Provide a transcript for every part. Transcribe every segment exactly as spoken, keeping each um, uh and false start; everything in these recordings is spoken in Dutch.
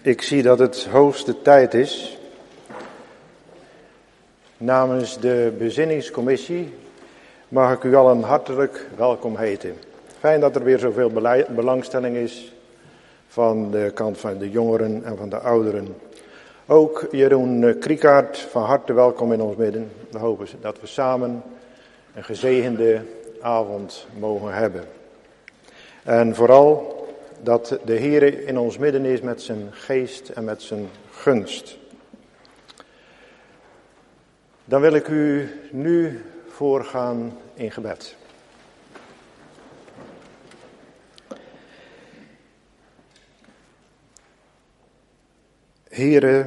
Ik zie dat het hoogste tijd is. Namens de bezinningscommissie mag ik u allen hartelijk welkom heten. Fijn dat er weer zoveel belangstelling is van de kant van de jongeren en van de ouderen. Ook Jeroen Kriekaert, van harte welkom in ons midden. We hopen dat we samen een gezegende avond mogen hebben. En vooral dat de Heer in ons midden is met zijn geest en met zijn gunst. Dan wil ik u nu voorgaan in gebed. Heere,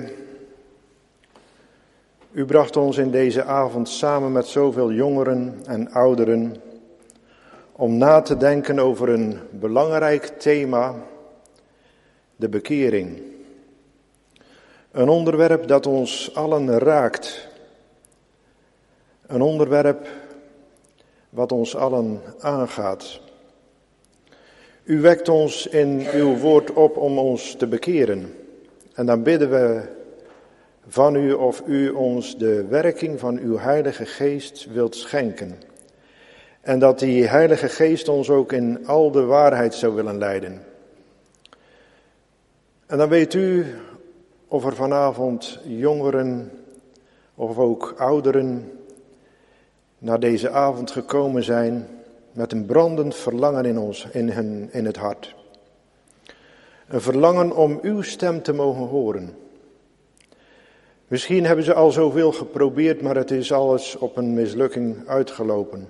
u bracht ons in deze avond samen met zoveel jongeren en ouderen om na te denken over een belangrijk thema, de bekering. Een onderwerp dat ons allen raakt. Een onderwerp wat ons allen aangaat. U wekt ons in uw woord op om ons te bekeren. En dan bidden we van u of u ons de werking van uw Heilige Geest wilt schenken. En dat die Heilige Geest ons ook in al de waarheid zou willen leiden. En dan weet u of er vanavond jongeren of ook ouderen naar deze avond gekomen zijn met een brandend verlangen in ons, in, hun, in het hart. Een verlangen om uw stem te mogen horen. Misschien hebben ze al zoveel geprobeerd, maar het is alles op een mislukking uitgelopen.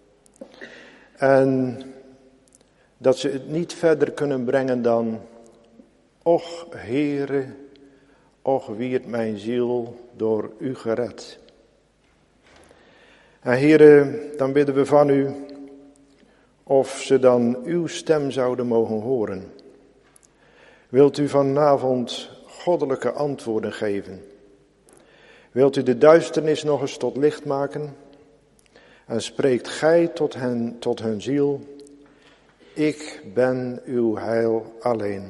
En dat ze het niet verder kunnen brengen dan: Och Heere, och wierd mijn ziel door u gered. En Heere, dan bidden we van u of ze dan uw stem zouden mogen horen. Wilt u vanavond goddelijke antwoorden geven? Wilt u de duisternis nog eens tot licht maken? En spreekt gij tot hen, tot hun ziel: Ik ben uw heil alleen.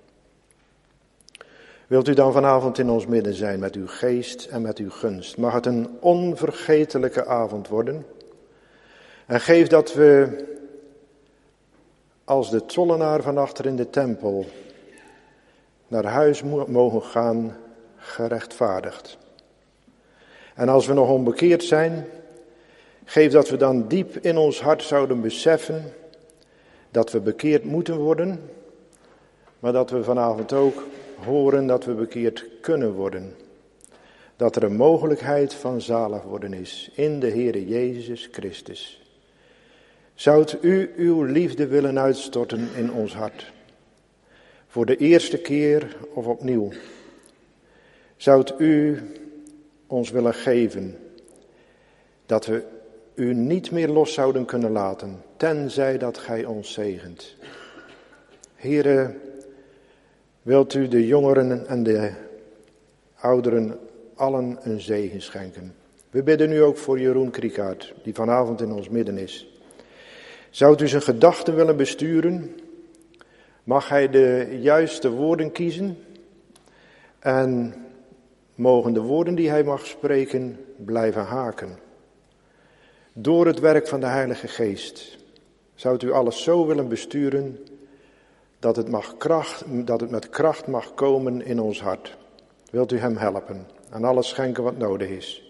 Wilt u dan vanavond in ons midden zijn met uw geest en met uw gunst? Mag het een onvergetelijke avond worden? En geef dat we als de tollenaar van achter in de tempel naar huis mogen gaan, gerechtvaardigd. En als we nog onbekeerd zijn, geef dat we dan diep in ons hart zouden beseffen dat we bekeerd moeten worden, maar dat we vanavond ook horen dat we bekeerd kunnen worden. Dat er een mogelijkheid van zalig worden is in de Heere Jezus Christus. Zoudt u uw liefde willen uitstorten in ons hart? Voor de eerste keer of opnieuw. Zoudt u ons willen geven dat we u niet meer los zouden kunnen laten, tenzij dat gij ons zegent. Heere, wilt u de jongeren en de ouderen allen een zegen schenken. We bidden nu ook voor Jeroen Kriekaert, die vanavond in ons midden is. Zoudt u zijn gedachten willen besturen? Mag hij de juiste woorden kiezen? En mogen de woorden die hij mag spreken blijven haken. Door het werk van de Heilige Geest zoudt u alles zo willen besturen dat het, mag kracht, dat het met kracht mag komen in ons hart. Wilt u hem helpen en alles schenken wat nodig is.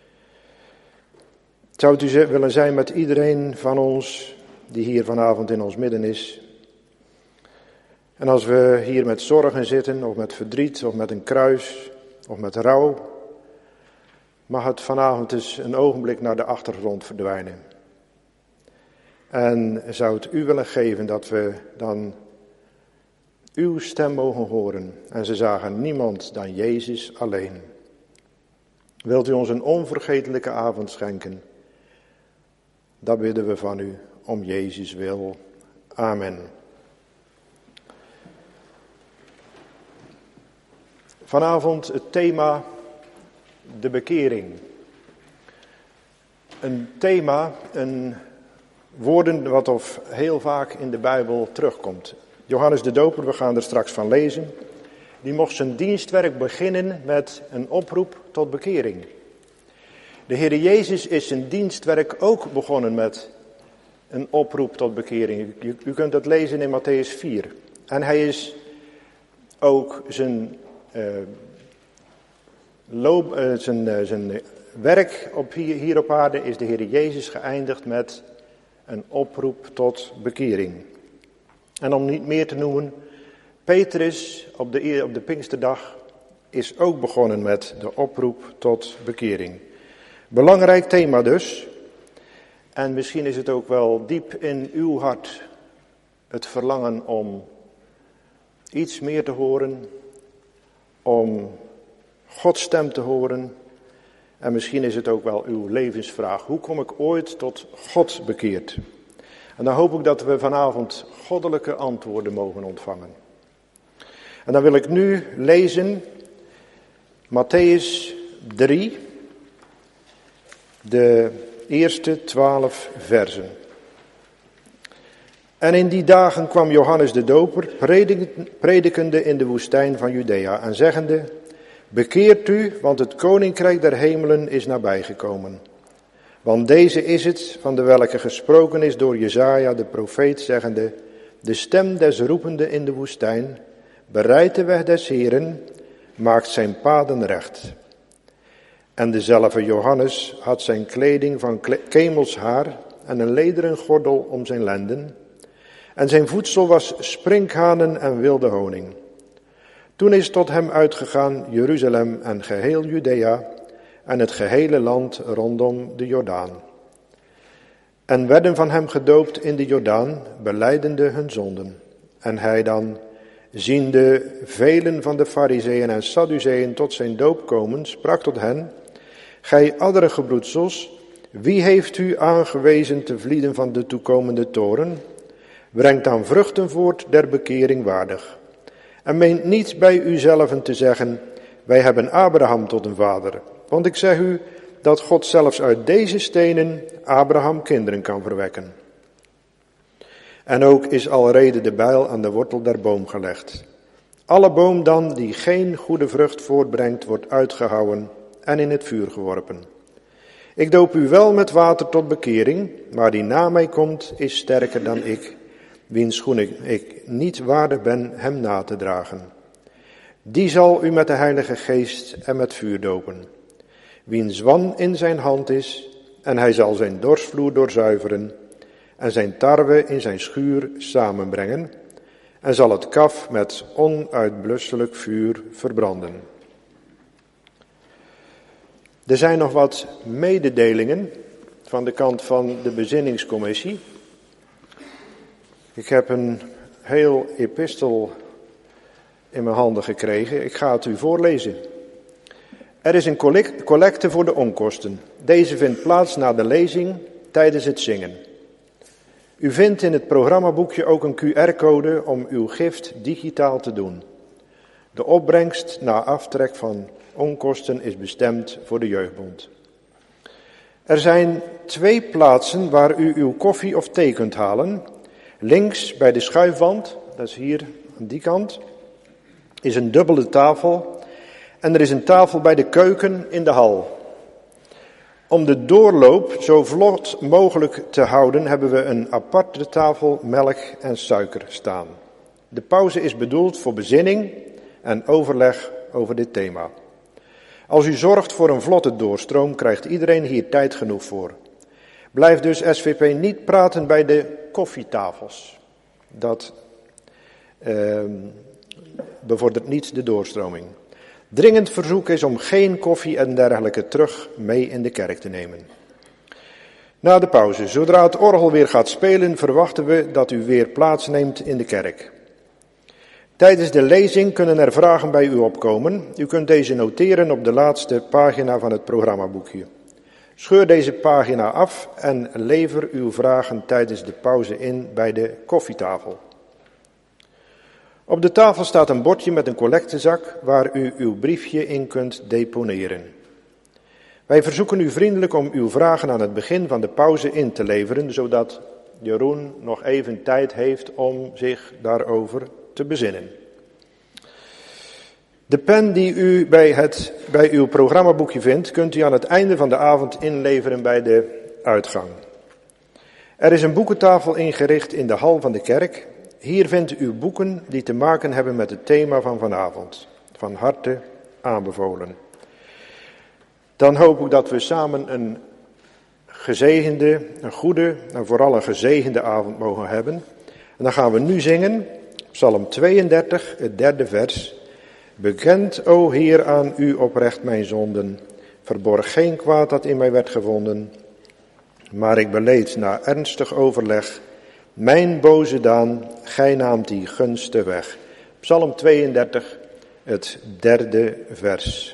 Zoudt u willen zijn met iedereen van ons die hier vanavond in ons midden is. En als we hier met zorgen zitten of met verdriet of met een kruis of met rouw, mag het vanavond eens een ogenblik naar de achtergrond verdwijnen. En zou het u willen geven dat we dan uw stem mogen horen. En ze zagen niemand dan Jezus alleen. Wilt u ons een onvergetelijke avond schenken? Dat bidden we van u om Jezus wil. Amen. Vanavond het thema de bekering. Een thema, een woorden wat of heel vaak in de Bijbel terugkomt. Johannes de Doper, we gaan er straks van lezen. die mocht zijn dienstwerk beginnen met een oproep tot bekering. De Heer Jezus is zijn dienstwerk ook begonnen met een oproep tot bekering. U, u kunt dat lezen in Mattheüs vier. En hij is ook zijn, uh, loop, uh, zijn, uh, zijn werk op hier, hier op aarde is de Heer Jezus geëindigd met een oproep tot bekering. En om niet meer te noemen, Petrus op de, op de Pinksterdag is ook begonnen met de oproep tot bekering. Belangrijk thema dus. En misschien is het ook wel diep in uw hart het verlangen om iets meer te horen, om Gods stem te horen. En misschien is het ook wel uw levensvraag. Hoe kom ik ooit tot God bekeerd? En dan hoop ik dat we vanavond goddelijke antwoorden mogen ontvangen. En dan wil ik nu lezen Mattheüs drie, de eerste twaalf versen. En in die dagen kwam Johannes de Doper predikende in de woestijn van Judea en zeggende: bekeert u, want het koninkrijk der hemelen is nabijgekomen. Want deze is het, van de welke gesproken is door Jesaja de profeet, zeggende: de stem des roepende in de woestijn, bereidt de weg des Heeren, maakt zijn paden recht. En dezelfde Johannes had zijn kleding van kemelshaar en een lederen gordel om zijn lenden. En zijn voedsel was sprinkhanen en wilde honing. Toen is tot hem uitgegaan Jeruzalem en geheel Judea en het gehele land rondom de Jordaan. En werden van hem gedoopt in de Jordaan, belijdende hun zonden. En hij dan, ziende velen van de Farizeeën en Sadduceeën tot zijn doop komen, sprak tot hen: gij addere gebroedsels, wie heeft u aangewezen te vlieden van de toekomende toren? Brengt dan vruchten voort der bekering waardig. En meent niet bij uzelven te zeggen: wij hebben Abraham tot een vader. Want ik zeg u dat God zelfs uit deze stenen Abraham kinderen kan verwekken. En ook is alrede de bijl aan de wortel der boom gelegd. Alle boom dan die geen goede vrucht voortbrengt, wordt uitgehouwen en in het vuur geworpen. Ik doop u wel met water tot bekering, maar die na mij komt is sterker dan ik, wiens schoenen ik niet waardig ben hem na te dragen. Die zal u met de Heilige Geest en met vuur dopen. Wiens wan in zijn hand is, en hij zal zijn dorsvloer doorzuiveren, en zijn tarwe in zijn schuur samenbrengen, en zal het kaf met onuitblusselijk vuur verbranden. Er zijn nog wat mededelingen van de kant van de bezinningscommissie. Ik heb een heel epistel in mijn handen gekregen. Ik ga het u voorlezen. Er is een collecte voor de onkosten. Deze vindt plaats na de lezing tijdens het zingen. U vindt in het programmaboekje ook een Q R-code om uw gift digitaal te doen. De opbrengst na aftrek van onkosten is bestemd voor de Jeugdbond. Er zijn twee plaatsen waar u uw koffie of thee kunt halen. Links bij de schuifwand, dat is hier aan die kant, is een dubbele tafel. En er is een tafel bij de keuken in de hal. Om de doorloop zo vlot mogelijk te houden, hebben we een aparte tafel melk en suiker staan. De pauze is bedoeld voor bezinning en overleg over dit thema. Als u zorgt voor een vlotte doorstroom, krijgt iedereen hier tijd genoeg voor. Blijf dus S V P niet praten bij de koffietafels. Dat uh, bevordert niet de doorstroming. Dringend verzoek is om geen koffie en dergelijke terug mee in de kerk te nemen. Na de pauze, zodra het orgel weer gaat spelen, verwachten we dat u weer plaatsneemt in de kerk. Tijdens de lezing kunnen er vragen bij u opkomen. U kunt deze noteren op de laatste pagina van het programmaboekje. Scheur deze pagina af en lever uw vragen tijdens de pauze in bij de koffietafel. Op de tafel staat een bordje met een collectezak waar u uw briefje in kunt deponeren. Wij verzoeken u vriendelijk om uw vragen aan het begin van de pauze in te leveren, zodat Jeroen nog even tijd heeft om zich daarover te bezinnen. De pen die u bij, het, bij uw programmaboekje vindt, kunt u aan het einde van de avond inleveren bij de uitgang. Er is een boekentafel ingericht in de hal van de kerk. Hier vindt u boeken die te maken hebben met het thema van vanavond. Van harte aanbevolen. Dan hoop ik dat we samen een gezegende, een goede en vooral een gezegende avond mogen hebben. En dan gaan we nu zingen, Psalm tweeëndertig, het derde vers. Bekend, o Heer, aan u oprecht mijn zonden. Verborg geen kwaad dat in mij werd gevonden. Maar ik beleed na ernstig overleg. Mijn boze daan, gij naamt die gunste weg. Psalm tweeëndertig, het derde vers.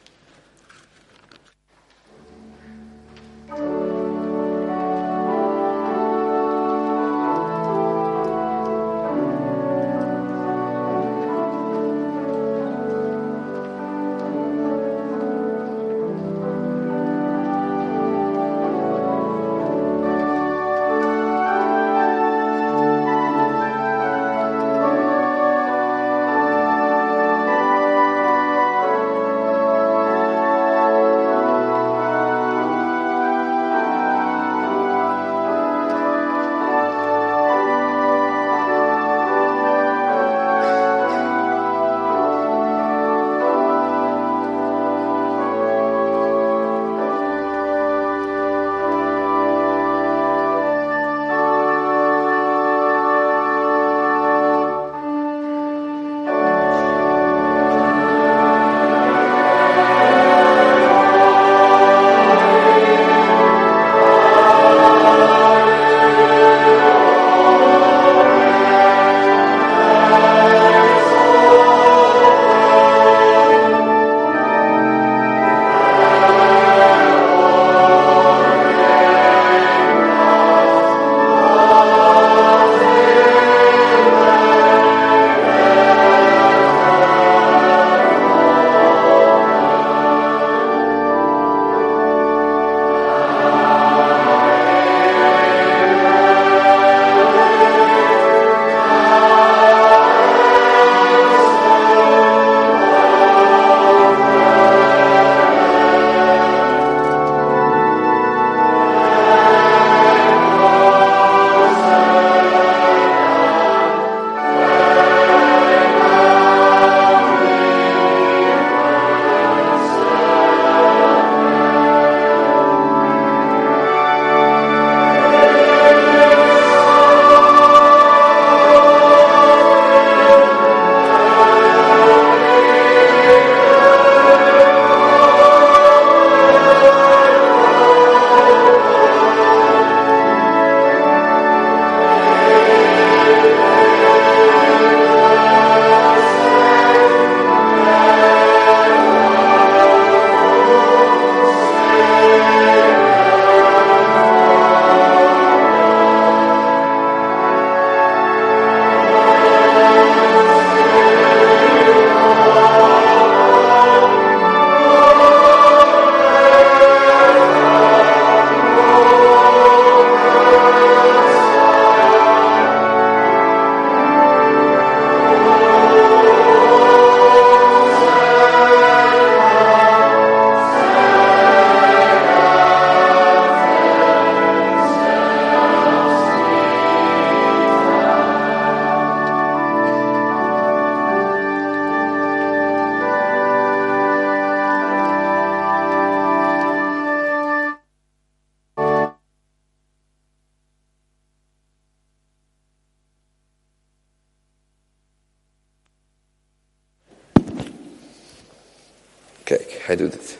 Kijk, hij doet het.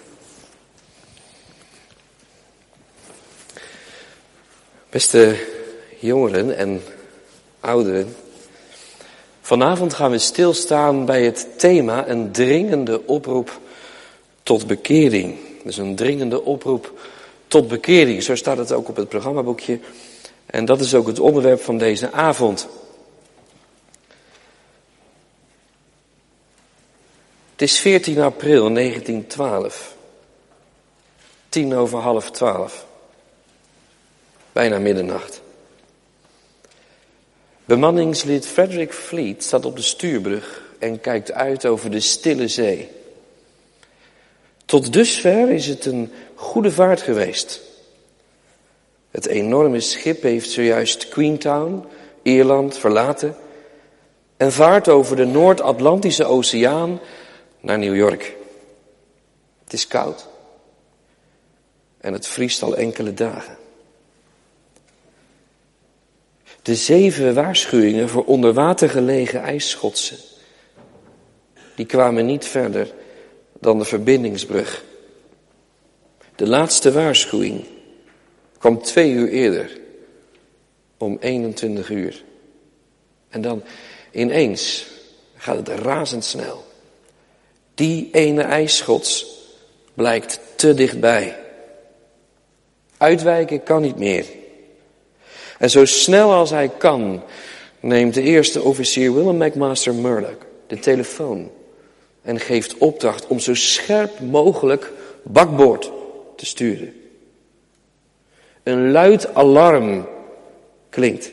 Beste jongeren en ouderen, vanavond gaan we stilstaan bij het thema een dringende oproep tot bekering. Dus een dringende oproep tot bekering, zo staat het ook op het programmaboekje. En dat is ook het onderwerp van deze avond. Het is veertien april negentien twaalf. Tien over half twaalf. Bijna middernacht. Bemanningslid Frederick Fleet staat op de stuurbrug en kijkt uit over de stille zee. Tot dusver is het een goede vaart geweest. Het enorme schip heeft zojuist Queenstown, Ierland, verlaten en vaart over de Noord-Atlantische Oceaan naar New York. Het is koud en het vriest al enkele dagen. De zeven waarschuwingen voor onder water gelegen ijsschotsen, die kwamen niet verder dan de verbindingsbrug. De laatste waarschuwing kwam twee uur eerder, om eenentwintig uur. En dan ineens gaat het razendsnel. Die ene ijsschots blijkt te dichtbij. Uitwijken kan niet meer. En zo snel als hij kan, neemt de eerste officier Willem McMaster Murdoch de telefoon en geeft opdracht om zo scherp mogelijk bakboord te sturen. Een luid alarm klinkt.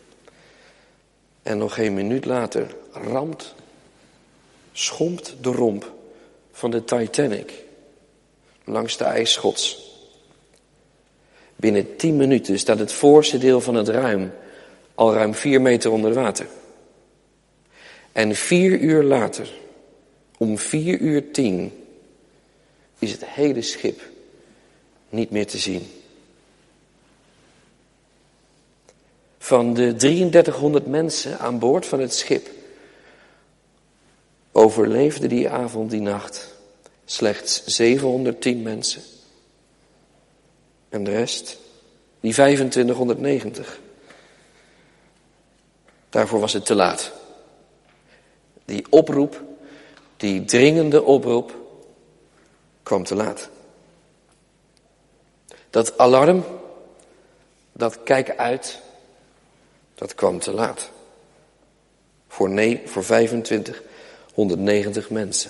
En nog geen minuut later ramt, schompt de romp van de Titanic langs de ijsschots. Binnen tien minuten staat het voorste deel van het ruim al ruim vier meter onder water. En vier uur later, om vier uur tien, is het hele schip niet meer te zien. Van de drieëndertighonderd mensen aan boord van het schip overleefden die avond, die nacht, slechts zevenhonderdtien mensen. En de rest, die vijfentwintighonderdnegentig. Daarvoor was het te laat. Die oproep, die dringende oproep, kwam te laat. Dat alarm, dat kijk uit, dat kwam te laat. Voor, nee, voor vijfentwintighonderdnegentig mensen.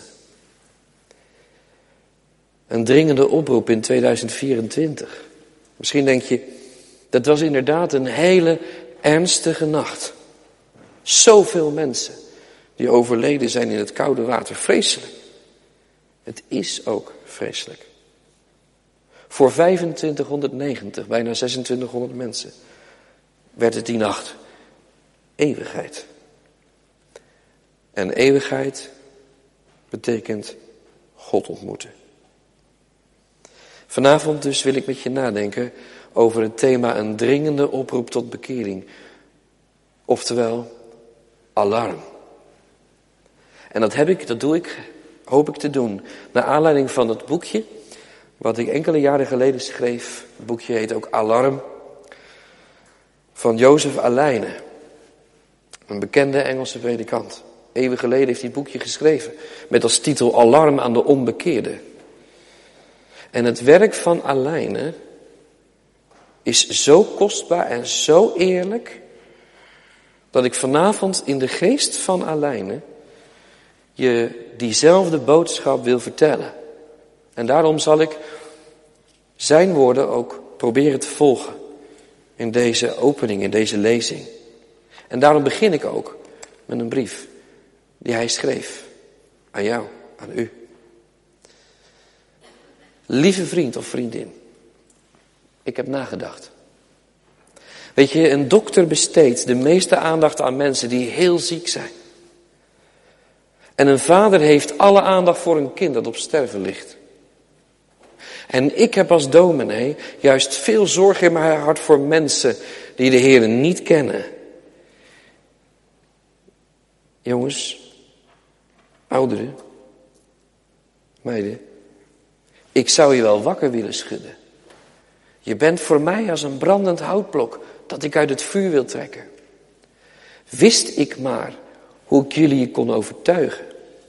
Een dringende oproep in tweeduizend vierentwintig. Misschien denk je, dat was inderdaad een hele ernstige nacht. Zoveel mensen die overleden zijn in het koude water. Vreselijk. Het is ook vreselijk. Voor vijfentwintighonderdnegentig, bijna zesentwintighonderd mensen, werd het die nacht eeuwigheid. En eeuwigheid betekent God ontmoeten. Vanavond dus wil ik met je nadenken over het thema een dringende oproep tot bekering. Oftewel, alarm. En dat heb ik, dat doe ik, hoop ik te doen, naar aanleiding van het boekje wat ik enkele jaren geleden schreef. Het boekje heet ook Alarm, van Jozef Alleine, een bekende Engelse predikant. Eeuwen geleden heeft hij het boekje geschreven met als titel Alarm aan de onbekeerde. En het werk van Alleine is zo kostbaar en zo eerlijk, dat ik vanavond in de geest van Alleine je diezelfde boodschap wil vertellen. En daarom zal ik zijn woorden ook proberen te volgen in deze opening, in deze lezing. En daarom begin ik ook met een brief die hij schreef aan jou, aan u. Lieve vriend of vriendin, ik heb nagedacht. Weet je, een dokter besteedt de meeste aandacht aan mensen die heel ziek zijn. En een vader heeft alle aandacht voor een kind dat op sterven ligt. En ik heb als dominee juist veel zorg in mijn hart voor mensen die de Heer niet kennen. Jongens, ouderen, meiden, ik zou je wel wakker willen schudden. Je bent voor mij als een brandend houtblok dat ik uit het vuur wil trekken. Wist ik maar hoe ik jullie kon overtuigen.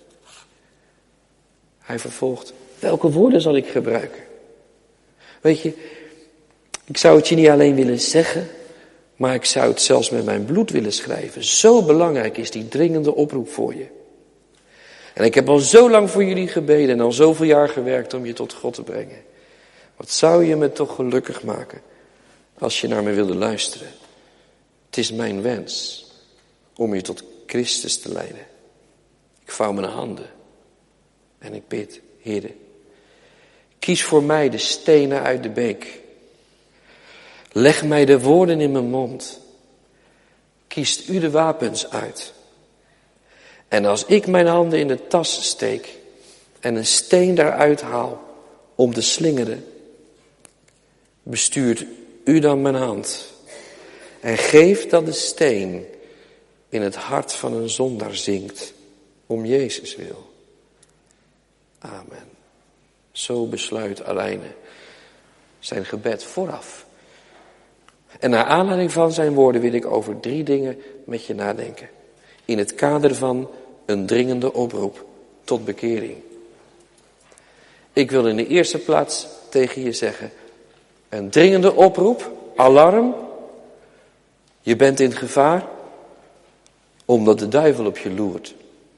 Hij vervolgt, welke woorden zal ik gebruiken? Weet je, ik zou het je niet alleen willen zeggen, maar ik zou het zelfs met mijn bloed willen schrijven. Zo belangrijk is die dringende oproep voor je. En ik heb al zo lang voor jullie gebeden en al zoveel jaar gewerkt om je tot God te brengen. Wat zou je me toch gelukkig maken als je naar me wilde luisteren. Het is mijn wens om je tot Christus te leiden. Ik vouw mijn handen en ik bid, Heere, kies voor mij de stenen uit de beek. Leg mij de woorden in mijn mond. Kiest u de wapens uit. En als ik mijn handen in de tas steek en een steen daaruit haal om te slingeren, bestuurt u dan mijn hand en geeft dat de steen in het hart van een zondaar zinkt, om Jezus wil. Amen. Zo besluit Alijne zijn gebed vooraf. En naar aanleiding van zijn woorden wil ik over drie dingen met je nadenken. In het kader van een dringende oproep tot bekering. Ik wil in de eerste plaats tegen je zeggen, een dringende oproep, alarm. Je bent in gevaar, omdat de duivel op je loert.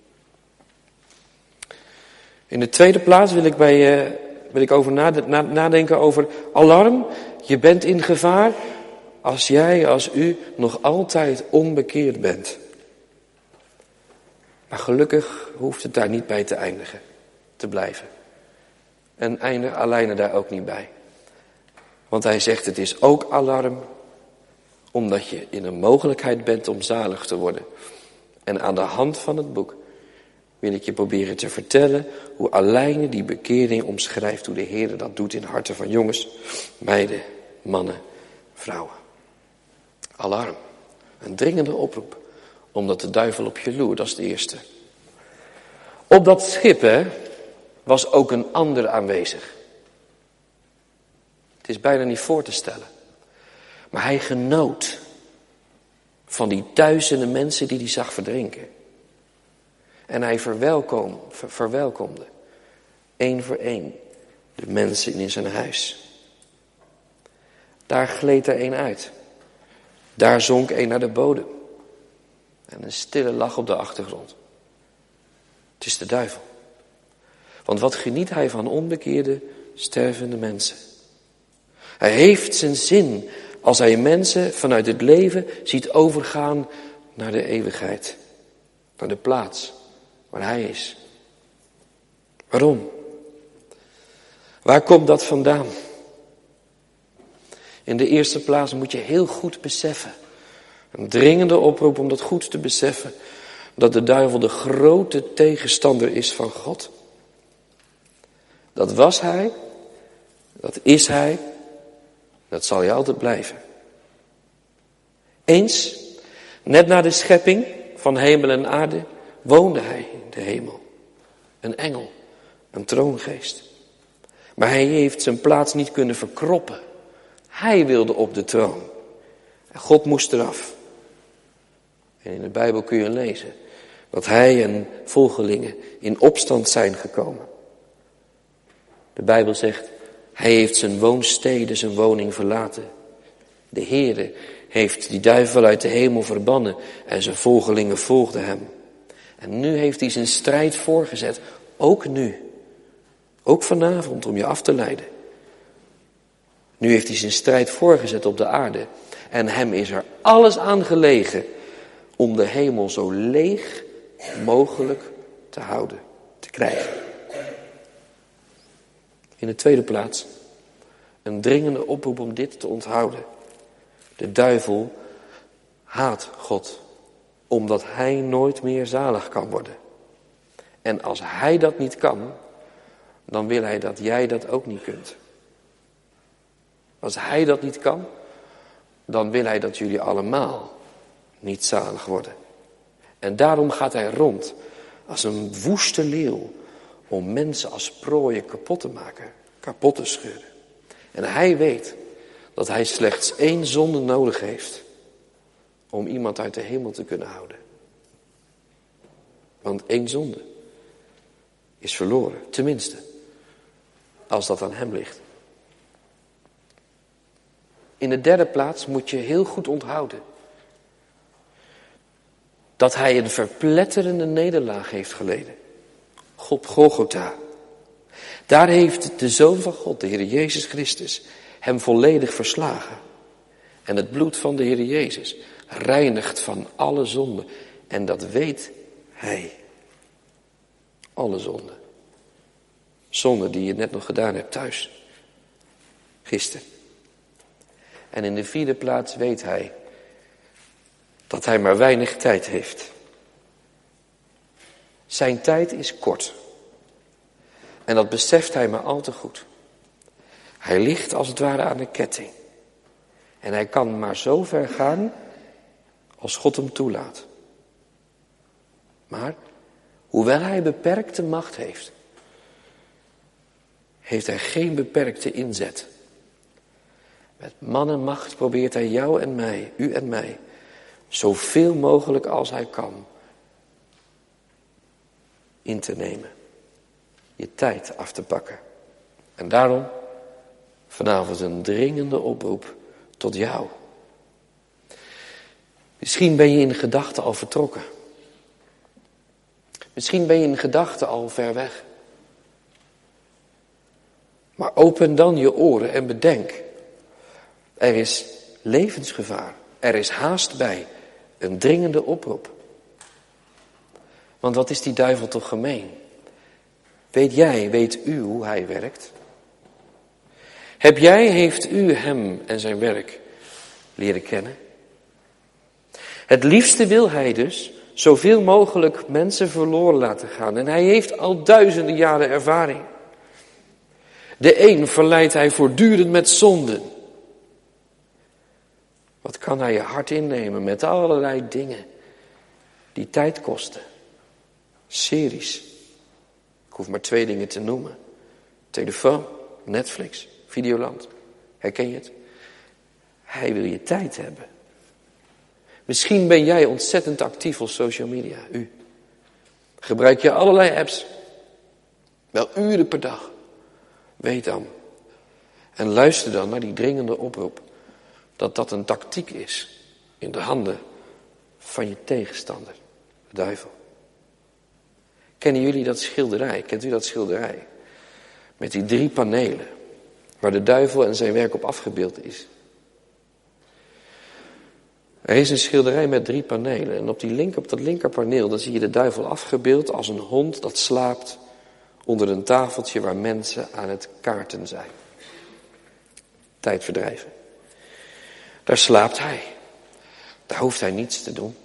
In de tweede plaats wil ik, bij je, wil ik over nadenken over alarm. Je bent in gevaar als jij, als u nog altijd onbekeerd bent. Maar gelukkig hoeft het daar niet bij te eindigen, te blijven. En eindigt Alijne daar ook niet bij. Want hij zegt, het is ook alarm, omdat je in een mogelijkheid bent om zalig te worden. En aan de hand van het boek wil ik je proberen te vertellen hoe Alijne die bekering omschrijft, hoe de Heer dat doet in harten van jongens, meiden, mannen, vrouwen. Alarm, een dringende oproep, omdat de duivel op je loert, dat is de eerste. Op dat schip, hè, was ook een ander aanwezig. Het is bijna niet voor te stellen. Maar hij genoot van die duizenden mensen die hij zag verdrinken. En hij verwelkom, ver, verwelkomde, één voor één, de mensen in zijn huis. Daar gleed er één uit. Daar zonk één naar de bodem. En een stille lach op de achtergrond. Het is de duivel. Want wat geniet hij van onbekeerde, stervende mensen. Hij heeft zijn zin als hij mensen vanuit het leven ziet overgaan naar de eeuwigheid. Naar de plaats waar hij is. Waarom? Waar komt dat vandaan? In de eerste plaats moet je heel goed beseffen. Een dringende oproep om dat goed te beseffen. Dat de duivel de grote tegenstander is van God. Dat was hij. Dat is hij. Dat zal hij altijd blijven. Eens, net na de schepping van hemel en aarde, woonde hij in de hemel. Een engel, een troongeest. Maar hij heeft zijn plaats niet kunnen verkroppen. Hij wilde op de troon. En God moest eraf. En in de Bijbel kun je lezen dat hij en volgelingen in opstand zijn gekomen. De Bijbel zegt, hij heeft zijn woonstede, zijn woning verlaten. De Heere heeft die duivel uit de hemel verbannen en zijn volgelingen volgden hem. En nu heeft hij zijn strijd voorgezet, ook nu. Ook vanavond om je af te leiden. Nu heeft hij zijn strijd voorgezet op de aarde. En hem is er alles aan gelegen om de hemel zo leeg mogelijk te houden, te krijgen. In de tweede plaats, een dringende oproep om dit te onthouden. De duivel haat God, omdat hij nooit meer zalig kan worden. En als hij dat niet kan, dan wil hij dat jij dat ook niet kunt. Als hij dat niet kan, dan wil hij dat jullie allemaal niet zalig worden. En daarom gaat hij rond als een woeste leeuw om mensen als prooien kapot te maken, kapot te scheuren. En hij weet dat hij slechts één zonde nodig heeft om iemand uit de hemel te kunnen houden. Want één zonde is verloren, tenminste, als dat aan hem ligt. In de derde plaats moet je heel goed onthouden dat hij een verpletterende nederlaag heeft geleden. Op Golgotha. Daar heeft de Zoon van God, de Heer Jezus Christus, hem volledig verslagen. En het bloed van de Heer Jezus reinigt van alle zonde. En dat weet hij. Alle zonden. Zonden die je net nog gedaan hebt thuis. Gisteren. En in de vierde plaats weet hij dat hij maar weinig tijd heeft. Zijn tijd is kort. En dat beseft hij maar al te goed. Hij ligt als het ware aan de ketting. En hij kan maar zo ver gaan als God hem toelaat. Maar, hoewel hij beperkte macht heeft, heeft hij geen beperkte inzet. Met man en macht probeert hij jou en mij, u en mij, zoveel mogelijk als hij kan, in te nemen. Je tijd af te pakken. En daarom vanavond een dringende oproep tot jou. Misschien ben je in gedachten al vertrokken. Misschien ben je in gedachten al ver weg. Maar open dan je oren en bedenk. Er is levensgevaar. Er is haast bij. Een dringende oproep. Want wat is die duivel toch gemeen? Weet jij, weet u hoe hij werkt? Heb jij, heeft u hem en zijn werk leren kennen? Het liefste wil hij dus zoveel mogelijk mensen verloren laten gaan. En hij heeft al duizenden jaren ervaring. De een verleidt hij voortdurend met zonden. Wat kan hij je hart innemen met allerlei dingen die tijd kosten. Series. Ik hoef maar twee dingen te noemen. Telefoon, Netflix, Videoland. Herken je het? Hij wil je tijd hebben. Misschien ben jij ontzettend actief op social media. U. Gebruik je allerlei apps. Wel uren per dag. Weet dan. En luister dan naar die dringende oproep. Dat dat een tactiek is. In de handen van je tegenstander. De duivel. Kennen jullie dat schilderij? Kent u dat schilderij? Met die drie panelen. Waar de duivel en zijn werk op afgebeeld is. Er is een schilderij met drie panelen. En op, die link, op dat linkerpaneel dan zie je de duivel afgebeeld als een hond dat slaapt onder een tafeltje waar mensen aan het kaarten zijn. Tijd verdrijven. Daar slaapt hij. Daar hoeft hij niets te doen.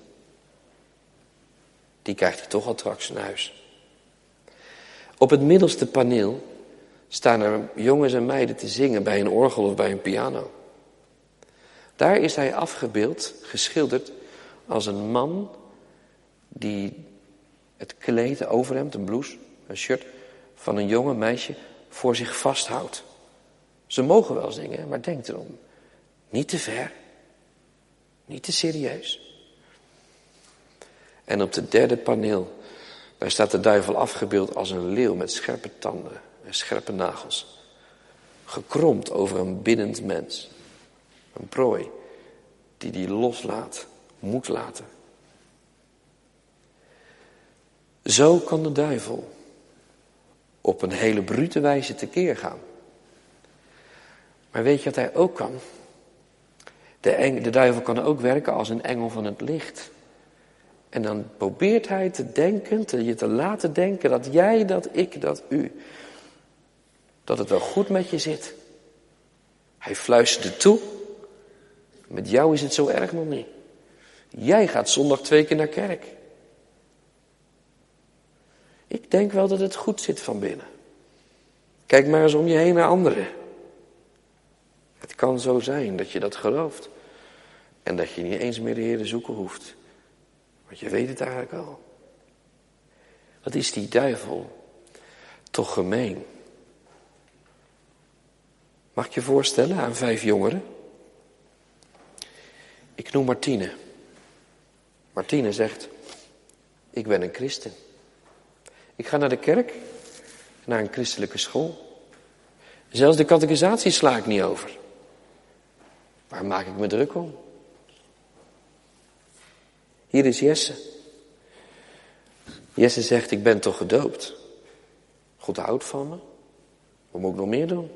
Die krijgt hij toch al straks in huis. Op het middelste paneel staan er jongens en meiden te zingen bij een orgel of bij een piano. Daar is hij afgebeeld, geschilderd, als een man die het kleed, de overhemd, een blouse, een shirt van een jonge meisje voor zich vasthoudt. Ze mogen wel zingen, maar denk erom. Niet te ver. Niet te serieus. En op het derde paneel, daar staat de duivel afgebeeld als een leeuw met scherpe tanden en scherpe nagels. Gekromd over een biddend mens. Een prooi die die loslaat, moet laten. Zo kan de duivel op een hele brute wijze tekeer gaan. Maar weet je wat hij ook kan? De, eng, de duivel kan ook werken als een engel van het licht. En dan probeert hij te denken, te, je te laten denken dat jij, dat ik, dat u, dat het wel goed met je zit. Hij fluisterde toe. Met jou is het zo erg nog niet. Jij gaat zondag twee keer naar kerk. Ik denk wel dat het goed zit van binnen. Kijk maar eens om je heen naar anderen. Het kan zo zijn dat je dat gelooft. En dat je niet eens meer de Heer te zoeken hoeft. Want je weet het eigenlijk al. Wat is die duivel toch gemeen? Mag ik je voorstellen aan vijf jongeren? Ik noem Martine. Martine zegt, ik ben een christen. Ik ga naar de kerk, naar een christelijke school. Zelfs de catechisatie sla ik niet over. Waar maak ik me druk om? Hier is Jesse. Jesse zegt, ik ben toch gedoopt. God houdt van me. Wat moet ik nog meer doen?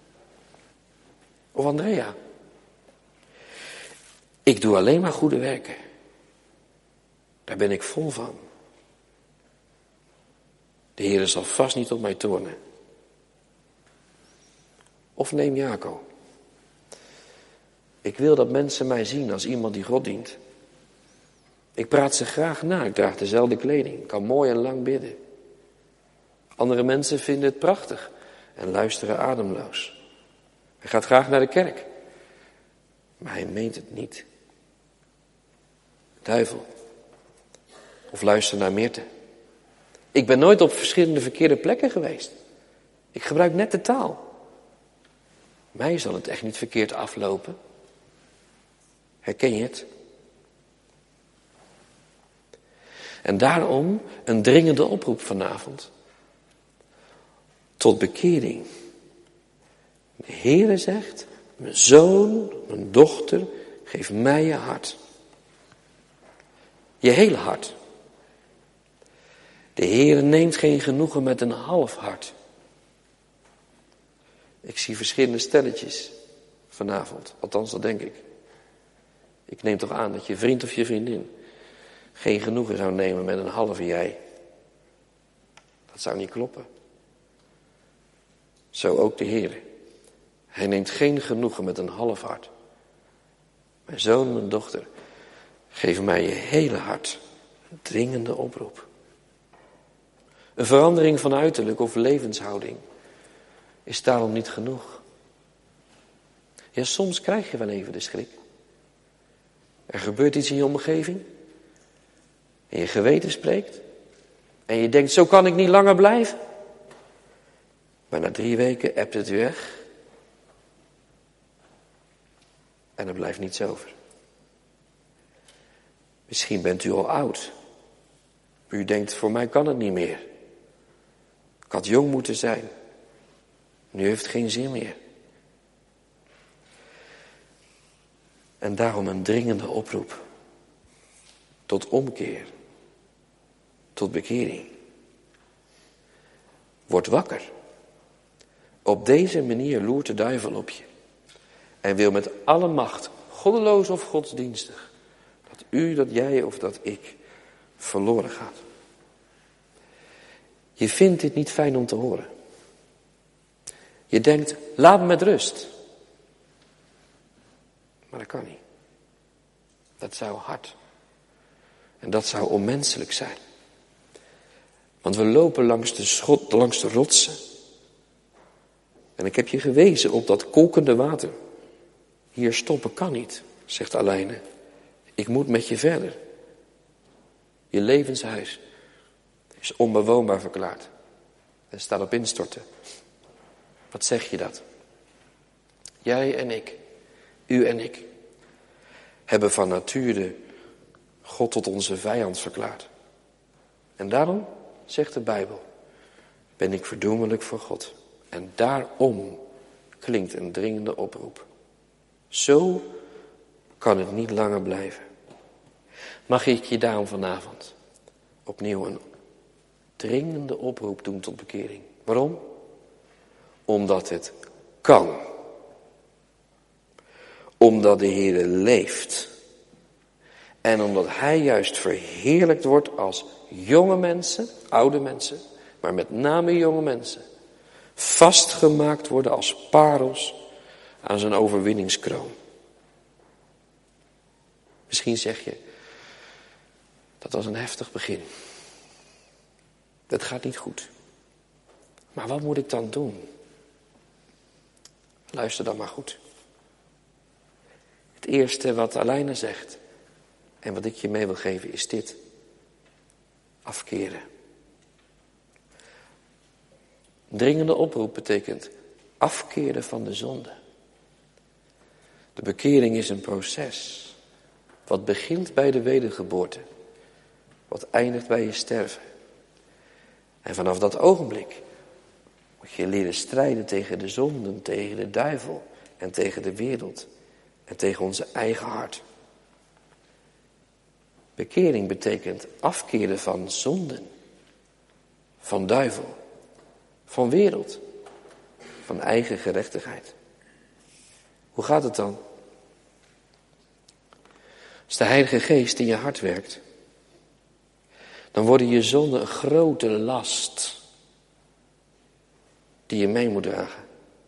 Of Andrea. Ik doe alleen maar goede werken. Daar ben ik vol van. De Heere zal vast niet op mij toornen. Of neem Jaco. Ik wil dat mensen mij zien als iemand die God dient. Ik praat ze graag na, ik draag dezelfde kleding, ik kan mooi en lang bidden. Andere mensen vinden het prachtig en luisteren ademloos. Hij gaat graag naar de kerk, maar hij meent het niet. Duivel. Of luister naar Meerte. Ik ben nooit op verschillende verkeerde plekken geweest. Ik gebruik net de taal. Mij zal het echt niet verkeerd aflopen. Herken je het? En daarom een dringende oproep vanavond. Tot bekering. De Heere zegt, mijn zoon, mijn dochter, geef mij je hart. Je hele hart. De Heere neemt geen genoegen met een half hart. Ik zie verschillende stelletjes vanavond, althans dat denk ik. Ik neem toch aan dat je vriend of je vriendin geen genoegen zou nemen met een halve jij. Dat zou niet kloppen. Zo ook de Heer. Hij neemt geen genoegen met een half hart. Mijn zoon, mijn dochter, geef mij je hele hart. Een dringende oproep. Een verandering van uiterlijk of levenshouding is daarom niet genoeg. Ja, soms krijg je wel even de schrik. Er gebeurt iets in je omgeving. En je geweten spreekt. En je denkt, zo kan ik niet langer blijven. Maar na drie weken hebt het weg. En er blijft niets over. Misschien bent u al oud. U denkt, voor mij kan het niet meer. Ik had jong moeten zijn. Nu heeft het geen zin meer. En daarom een dringende oproep. Tot omkeer. Tot bekering. Word wakker. Op deze manier loert de duivel op je. En wil met alle macht, goddeloos of godsdienstig, dat u, dat jij of dat ik verloren gaat. Je vindt dit niet fijn om te horen. Je denkt, laat me met rust. Maar dat kan niet. Dat zou hard. En dat zou onmenselijk zijn. Want we lopen langs de, schot, langs de rotsen. En ik heb je gewezen op dat kolkende water. Hier stoppen kan niet, zegt Alijne. Ik moet met je verder. Je levenshuis is onbewoonbaar verklaard. En staat op instorten. Wat zeg je dat? Jij en ik, u en ik, hebben van nature God tot onze vijand verklaard. En daarom, zegt de Bijbel, ben ik verdoemelijk voor God. En daarom klinkt een dringende oproep. Zo kan het niet langer blijven. Mag ik je daarom vanavond opnieuw een dringende oproep doen tot bekering. Waarom? Omdat het kan. Omdat de Heer leeft. En omdat Hij juist verheerlijkt wordt als jonge mensen, oude mensen, maar met name jonge mensen, vastgemaakt worden als parels aan zijn overwinningskroon. Misschien zeg je, dat was een heftig begin. Dat gaat niet goed. Maar wat moet ik dan doen? Luister dan maar goed. Het eerste wat Alijne zegt en wat ik je mee wil geven is dit. Afkeren. Dringende oproep betekent afkeren van de zonde. De bekering is een proces. Wat begint bij de wedergeboorte. Wat eindigt bij je sterven. En vanaf dat ogenblik moet je leren strijden tegen de zonden, tegen de duivel en tegen de wereld en tegen onze eigen hart. Bekering betekent afkeren van zonden, van duivel, van wereld, van eigen gerechtigheid. Hoe gaat het dan? Als de Heilige Geest in je hart werkt, dan worden je zonden een grote last die je mee moet dragen.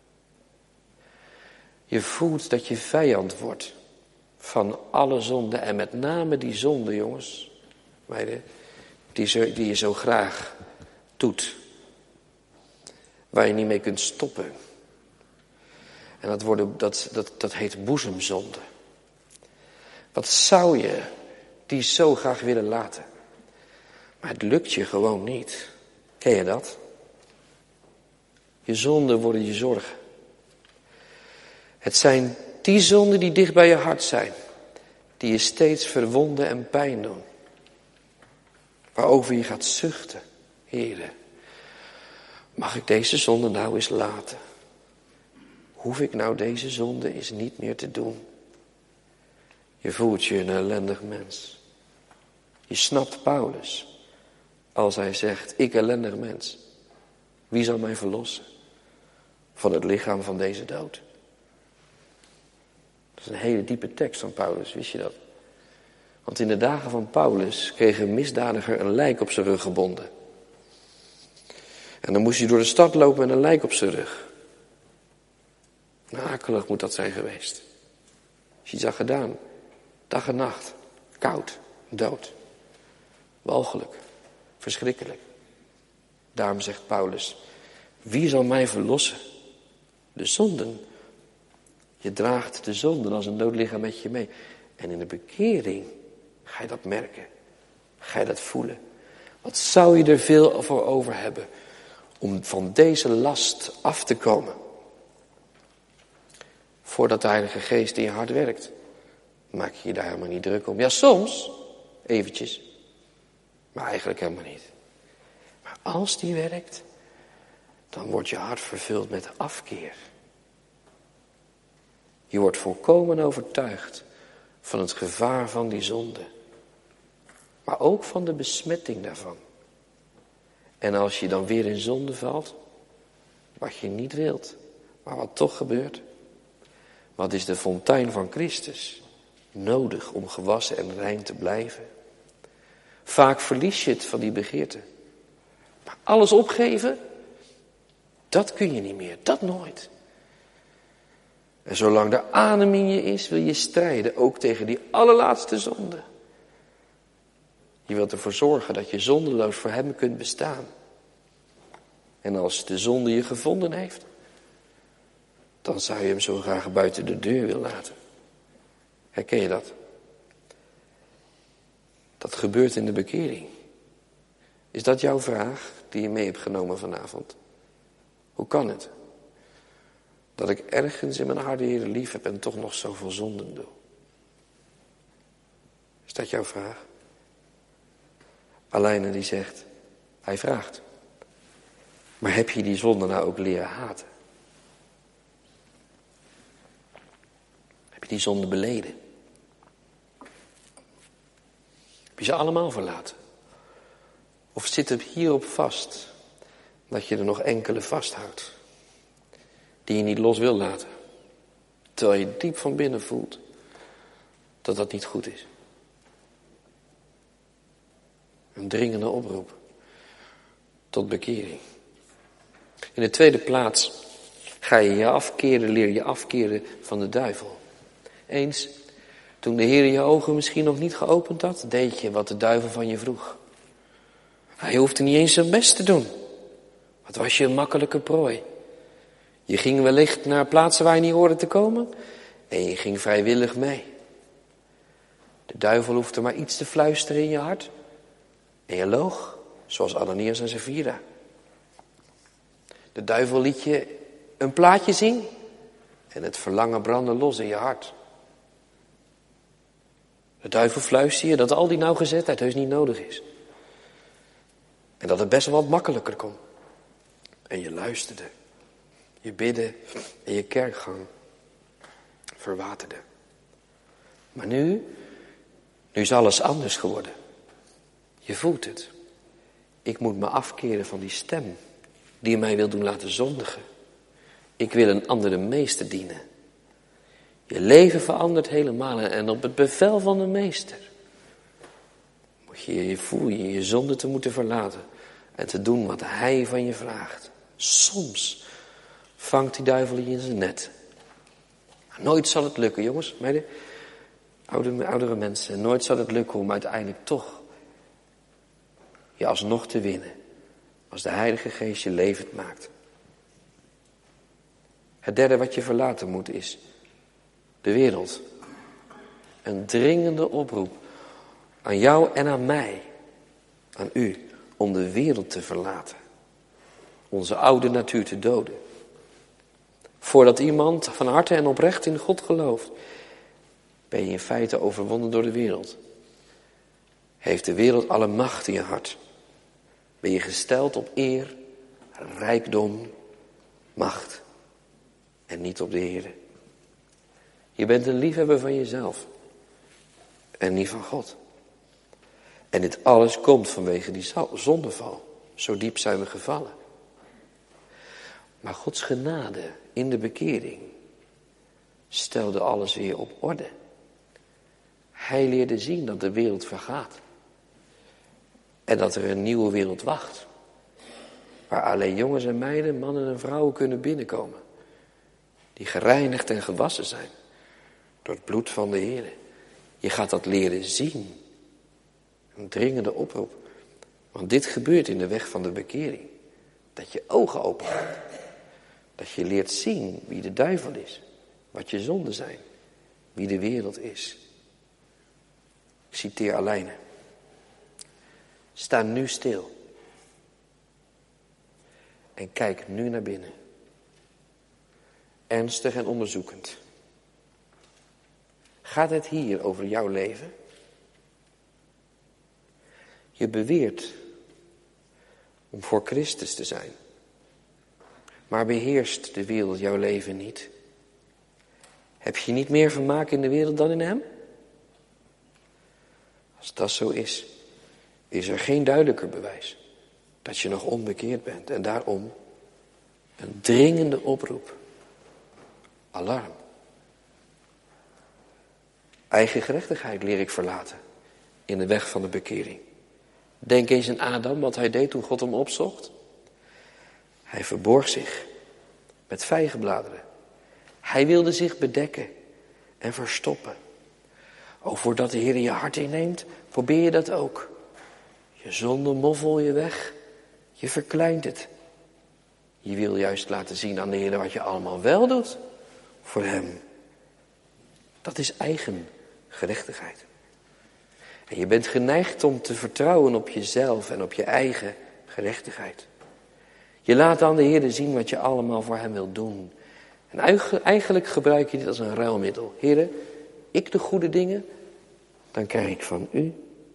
Je voelt dat je vijand wordt van alle zonden. En met name die zonde, jongens, meiden, die, zo, die je zo graag doet. Waar je niet mee kunt stoppen. En dat, worden, dat, dat, dat heet boezemzonde. Wat zou je die zo graag willen laten? Maar het lukt je gewoon niet. Ken je dat? Je zonden worden je zorgen. Het zijn die zonden die dicht bij je hart zijn. Die je steeds verwonden en pijn doen. Waarover je gaat zuchten. Heere, mag ik deze zonde nou eens laten? Hoef ik nou deze zonde eens niet meer te doen? Je voelt je een ellendig mens. Je snapt Paulus. Als hij zegt, ik ellendig mens. Wie zal mij verlossen van het lichaam van deze dood? Dat is een hele diepe tekst van Paulus, wist je dat? Want in de dagen van Paulus kreeg een misdadiger een lijk op zijn rug gebonden. En dan moest hij door de stad lopen met een lijk op zijn rug. Akelig moet dat zijn geweest. Als je iets had gedaan, dag en nacht, koud, dood. Walgelijk, verschrikkelijk. Daarom zegt Paulus, wie zal mij verlossen? De zonden. Je draagt de zonden als een dood lichaam met je mee. En in de bekering ga je dat merken. Ga je dat voelen. Wat zou je er veel voor over hebben om van deze last af te komen? Voordat de Heilige Geest in je hart werkt. Maak je je daar helemaal niet druk om. Ja, soms, eventjes. Maar eigenlijk helemaal niet. Maar als die werkt, dan wordt je hart vervuld met afkeer. Je wordt volkomen overtuigd van het gevaar van die zonde. Maar ook van de besmetting daarvan. En als je dan weer in zonde valt, wat je niet wilt, maar wat toch gebeurt. Wat is de fontein van Christus nodig om gewassen en rein te blijven? Vaak verlies je het van die begeerte. Maar alles opgeven, dat kun je niet meer, dat nooit. En zolang er adem in je is, wil je strijden, ook tegen die allerlaatste zonde. Je wilt ervoor zorgen dat je zondeloos voor hem kunt bestaan. En als de zonde je gevonden heeft, dan zou je hem zo graag buiten de deur willen laten. Herken je dat? Dat gebeurt in de bekering. Is dat jouw vraag die je mee hebt genomen vanavond? Hoe kan het dat ik ergens in mijn hart de Heer lief heb en toch nog zoveel zonden doe? Is dat jouw vraag? Alijne die zegt, hij vraagt. Maar heb je die zonde nou ook leren haten? Heb je die zonde beleden? Heb je ze allemaal verlaten? Of zit het hierop vast dat je er nog enkele vasthoudt? Die je niet los wil laten. Terwijl je diep van binnen voelt dat dat niet goed is. Een dringende oproep tot bekering. In de tweede plaats ga je je afkeren, leer je afkeren van de duivel. Eens, toen de Heer je ogen misschien nog niet geopend had, deed je wat de duivel van je vroeg. Hij hoefde niet eens zijn best te doen. Wat was je een makkelijke prooi. Je ging wellicht naar plaatsen waar je niet hoorde te komen en je ging vrijwillig mee. De duivel hoefde maar iets te fluisteren in je hart en je loog, zoals Ananias en Safira. De duivel liet je een plaatje zien en het verlangen brandde los in je hart. De duivel fluisterde je dat al die nauwgezetheid heus niet nodig is. En dat het best wel wat makkelijker kon. En je luisterde. Je bidden en je kerkgang verwaterde. Maar nu, nu is alles anders geworden. Je voelt het. Ik moet me afkeren van die stem die mij wil doen laten zondigen. Ik wil een andere meester dienen. Je leven verandert helemaal en op het bevel van de meester moet je je voel je je zonde te moeten verlaten en te doen wat hij van je vraagt. Soms vangt die duivel in zijn net. Nooit zal het lukken, jongens, meiden, oudere, oudere mensen. Nooit zal het lukken om uiteindelijk toch je alsnog te winnen. Als de Heilige Geest je levend maakt. Het derde wat je verlaten moet is de wereld. Een dringende oproep aan jou en aan mij, aan u, om de wereld te verlaten. Onze oude natuur te doden. Voordat iemand van harte en oprecht in God gelooft, ben je in feite overwonnen door de wereld. Heeft de wereld alle macht in je hart. Ben je gesteld op eer, rijkdom, macht en niet op de Heer. Je bent een liefhebber van jezelf en niet van God. En dit alles komt vanwege die zondeval. Zo diep zijn we gevallen. Maar Gods genade in de bekering stelde alles weer op orde. Hij leerde zien dat de wereld vergaat. En dat er een nieuwe wereld wacht. Waar alleen jongens en meiden, mannen en vrouwen kunnen binnenkomen. Die gereinigd en gewassen zijn. Door het bloed van de Heer. Je gaat dat leren zien. Een dringende oproep. Want dit gebeurt in de weg van de bekering. Dat je ogen open gaat. Dat je leert zien wie de duivel is. Wat je zonden zijn. Wie de wereld is. Ik citeer Alijne. Sta nu stil. En kijk nu naar binnen. Ernstig en onderzoekend. Gaat het hier over jouw leven? Je beweert om voor Christus te zijn. Maar beheerst de wereld jouw leven niet? Heb je niet meer vermaak in de wereld dan in hem? Als dat zo is, is er geen duidelijker bewijs dat je nog onbekeerd bent. En daarom een dringende oproep. Alarm. Eigen gerechtigheid leer ik verlaten in de weg van de bekering. Denk eens aan Adam, wat hij deed toen God hem opzocht. Hij verborg zich met vijgenbladeren. Hij wilde zich bedekken en verstoppen. Oh, voordat de Heer je hart inneemt, probeer je dat ook. Je zonde moffel je weg. Je verkleint het. Je wil juist laten zien aan de Heer wat je allemaal wel doet voor hem. Dat is eigen gerechtigheid. En je bent geneigd om te vertrouwen op jezelf en op je eigen gerechtigheid. Je laat aan de Heer zien wat je allemaal voor hem wilt doen. En eigenlijk gebruik je dit als een ruilmiddel. Heer, ik doe goede dingen, dan krijg ik van u.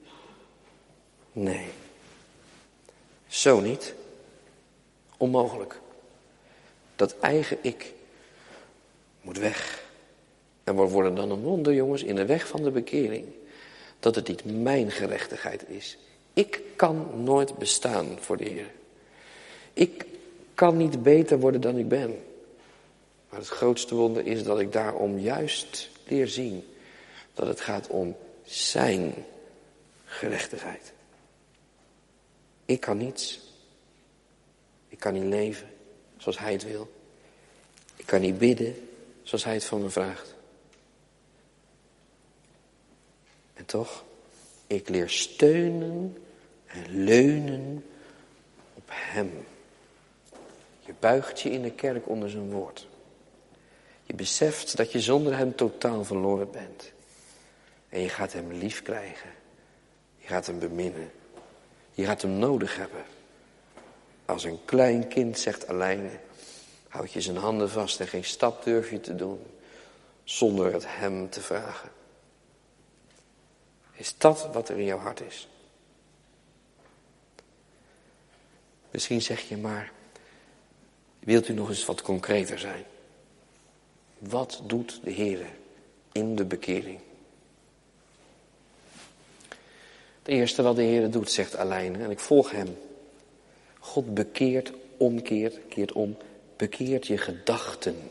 Nee. Zo niet. Onmogelijk. Dat eigen ik moet weg. En we worden dan een wonder, jongens, in de weg van de bekering. Dat het niet mijn gerechtigheid is. Ik kan nooit bestaan voor de Heer. Ik kan niet beter worden dan ik ben. Maar het grootste wonder is dat ik daarom juist leer zien dat het gaat om zijn gerechtigheid. Ik kan niets. Ik kan niet leven zoals hij het wil. Ik kan niet bidden zoals hij het van me vraagt. En toch, ik leer steunen en leunen op hem. Je buigt je in de kerk onder zijn woord. Je beseft dat je zonder hem totaal verloren bent. En je gaat hem lief krijgen. Je gaat hem beminnen. Je gaat hem nodig hebben. Als een klein kind, zegt Alijne, houd je zijn handen vast en geen stap durf je te doen zonder het hem te vragen. Is dat wat er in jouw hart is? Misschien zeg je maar, wilt u nog eens wat concreter zijn? Wat doet de Heer in de bekering? Het eerste wat de Heer doet, zegt Alijne, en ik volg hem. God bekeert, omkeert, keert om, bekeert je gedachten.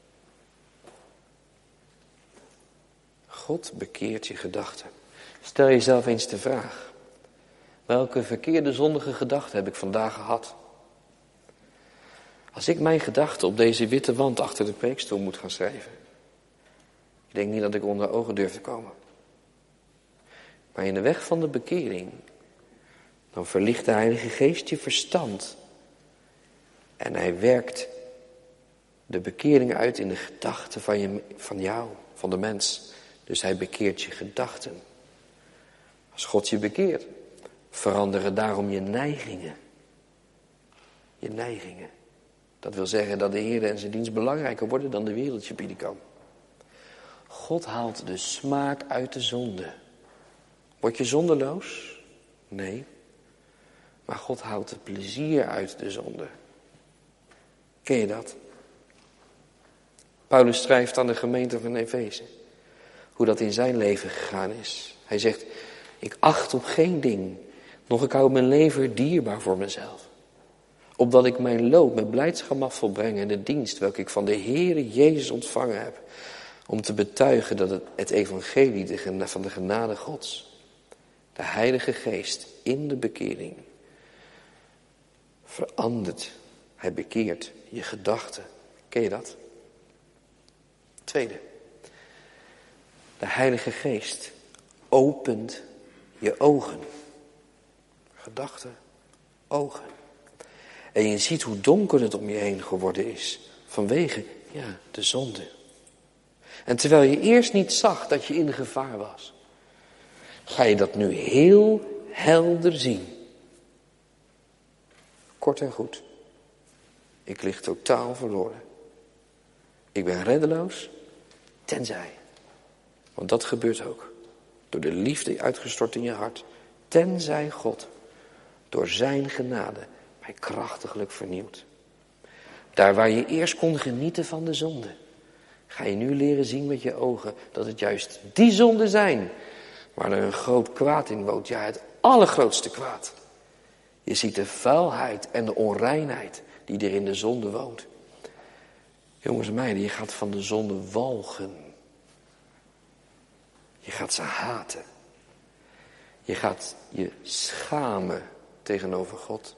God bekeert je gedachten. Stel jezelf eens de vraag. Welke verkeerde zondige gedachten heb ik vandaag gehad? Als ik mijn gedachten op deze witte wand achter de preekstoel moet gaan schrijven. Ik denk niet dat ik onder ogen durf te komen. Maar in de weg van de bekering, dan verlicht de Heilige Geest je verstand. En hij werkt de bekering uit in de gedachten van, je, van jou, van de mens. Dus hij bekeert je gedachten. Als God je bekeert, veranderen daarom je neigingen. Je neigingen. Dat wil zeggen dat de Heer en zijn dienst belangrijker worden dan de wereld je bieden kan. God haalt de smaak uit de zonde. Word je zondeloos? Nee. Maar God haalt het plezier uit de zonde. Ken je dat? Paulus schrijft aan de gemeente van Efeze hoe dat in zijn leven gegaan is. Hij zegt, ik acht op geen ding, nog ik hou mijn leven dierbaar voor mezelf. Opdat ik mijn loop met blijdschap mag volbrengen in de dienst welke ik van de Heere Jezus ontvangen heb. Om te betuigen dat het, het evangelie de, van de genade Gods, de Heilige Geest in de bekering, verandert. Hij bekeert je gedachten. Ken je dat? Tweede. De Heilige Geest opent je ogen. Gedachten, ogen. En je ziet hoe donker het om je heen geworden is. Vanwege, ja, de zonde. En terwijl je eerst niet zag dat je in gevaar was, ga je dat nu heel helder zien. Kort en goed. Ik lig totaal verloren. Ik ben reddeloos, tenzij. Want dat gebeurt ook. Door de liefde uitgestort in je hart. Tenzij God door zijn genade mij krachtiglijk vernieuwt. Daar waar je eerst kon genieten van de zonde, ga je nu leren zien met je ogen dat het juist die zonden zijn waar er een groot kwaad in woont. Ja, het allergrootste kwaad. Je ziet de vuilheid en de onreinheid die er in de zonde woont. Jongens en meiden, je gaat van de zonde walgen. Je gaat ze haten. Je gaat je schamen tegenover God.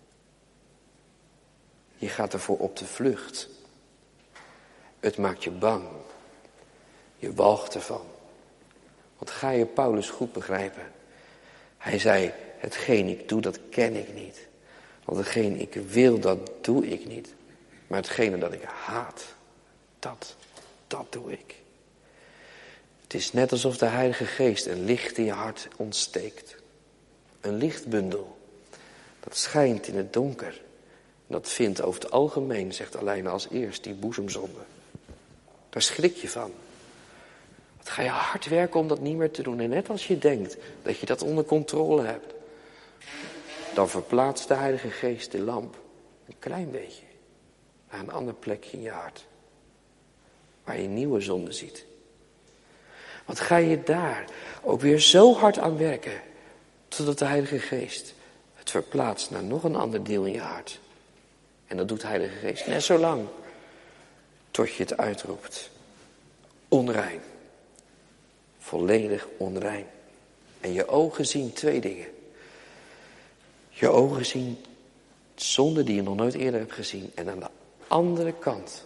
Je gaat ervoor op de vlucht. Het maakt je bang. Je walgt ervan. Want ga je Paulus goed begrijpen? Hij zei, hetgeen ik doe, dat ken ik niet. Want hetgeen ik wil, dat doe ik niet. Maar hetgene dat ik haat, dat, dat doe ik. Het is net alsof de Heilige Geest een licht in je hart ontsteekt. Een lichtbundel. Dat schijnt in het donker. Dat vindt over het algemeen, zegt Aleina als eerst, die boezemzonde. Daar schrik je van. Wat ga je hard werken om dat niet meer te doen. En net als je denkt dat je dat onder controle hebt, dan verplaatst de Heilige Geest de lamp een klein beetje naar een ander plekje in je hart. Waar je nieuwe zonde ziet. Wat ga je daar ook weer zo hard aan werken, totdat de Heilige Geest het verplaatst naar nog een ander deel in je hart. En dat doet de Heilige Geest net zo lang, tot je het uitroept. Onrein. Volledig onrein. En je ogen zien twee dingen. Je ogen zien zonde die je nog nooit eerder hebt gezien. En aan de andere kant,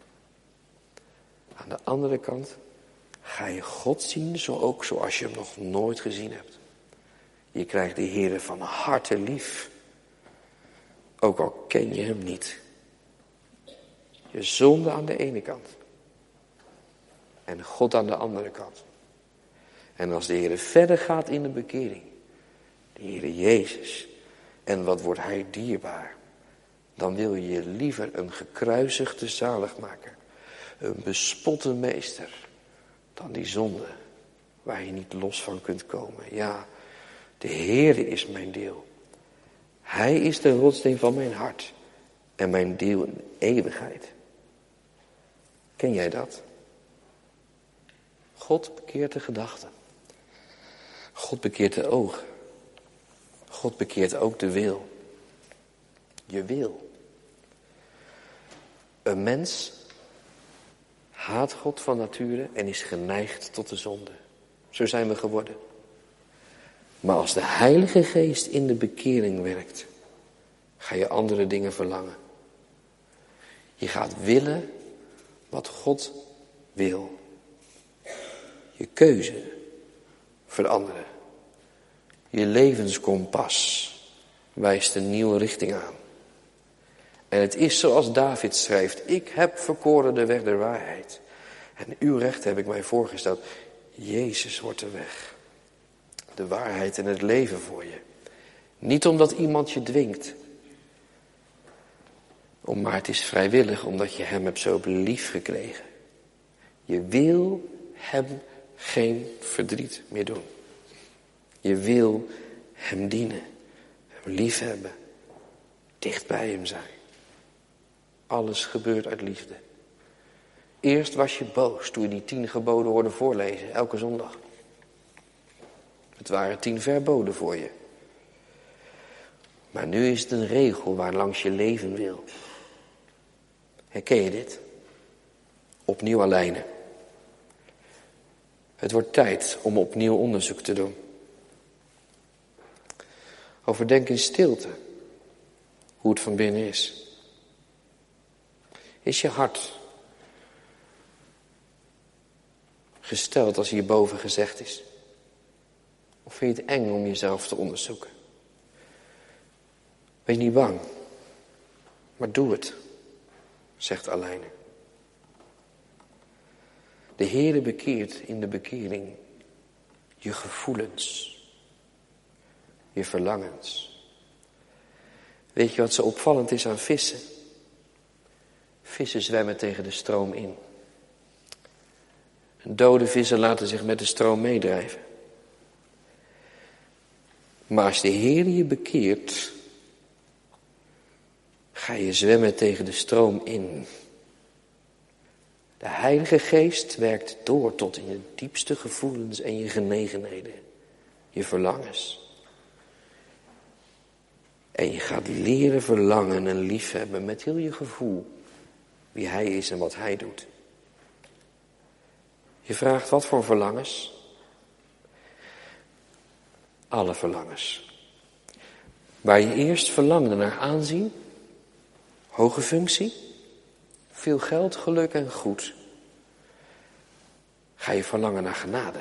aan de andere kant ga je God zien, zo ook zoals je hem nog nooit gezien hebt. Je krijgt de Heere van harte lief. Ook al ken je hem niet. Je zonde aan de ene kant. En God aan de andere kant. En als de Heere verder gaat in de bekering. De Heere Jezus. En wat wordt hij dierbaar. Dan wil je je liever een gekruisigde zaligmaker. Een bespotte meester. Dan die zonde. Waar je niet los van kunt komen. Ja, de Heere is mijn deel. Hij is de rotsteen van mijn hart. En mijn deel in de eeuwigheid. Ken jij dat? God bekeert de gedachten. God bekeert de ogen. God bekeert ook de wil. Je wil. Een mens haat God van nature en is geneigd tot de zonde. Zo zijn we geworden. Maar als de Heilige Geest in de bekering werkt, ga je andere dingen verlangen. Je gaat willen wat God wil. Je keuze veranderen. Je levenskompas wijst een nieuwe richting aan. En het is zoals David schrijft. Ik heb verkoren de weg der waarheid. En uw recht heb ik mij voorgesteld. Jezus wordt de weg. De waarheid en het leven voor je. Niet omdat iemand je dwingt. Maar het is vrijwillig omdat je hem hebt zo lief gekregen. Je wil hem geen verdriet meer doen. Je wil hem dienen. Hem lief hebben. Dicht bij hem zijn. Alles gebeurt uit liefde. Eerst was je boos toen je die tien geboden hoorde voorlezen, elke zondag. Het waren tien verboden voor je. Maar nu is het een regel waar langs je leven wil. Herken je dit? Opnieuw Aleine. Het wordt tijd om opnieuw onderzoek te doen. Overdenk in stilte hoe het van binnen is. Is je hart gesteld als hierboven gezegd is? Of vind je het eng om jezelf te onderzoeken? Wees niet bang, maar doe het, zegt Aleine. De Heere bekeert in de bekering je gevoelens, je verlangens. Weet je wat zo opvallend is aan vissen? Vissen zwemmen tegen de stroom in. Dode vissen laten zich met de stroom meedrijven. Maar als de Heer je bekeert, ga je zwemmen tegen de stroom in. De Heilige Geest werkt door tot in je diepste gevoelens en je genegenheden, je verlangens. En je gaat leren verlangen en liefhebben met heel je gevoel wie Hij is en wat Hij doet. Je vraagt wat voor verlangens? Alle verlangens. Waar je eerst verlangde naar aanzien, hoge functie, veel geld, geluk en goed, ga je verlangen naar genade.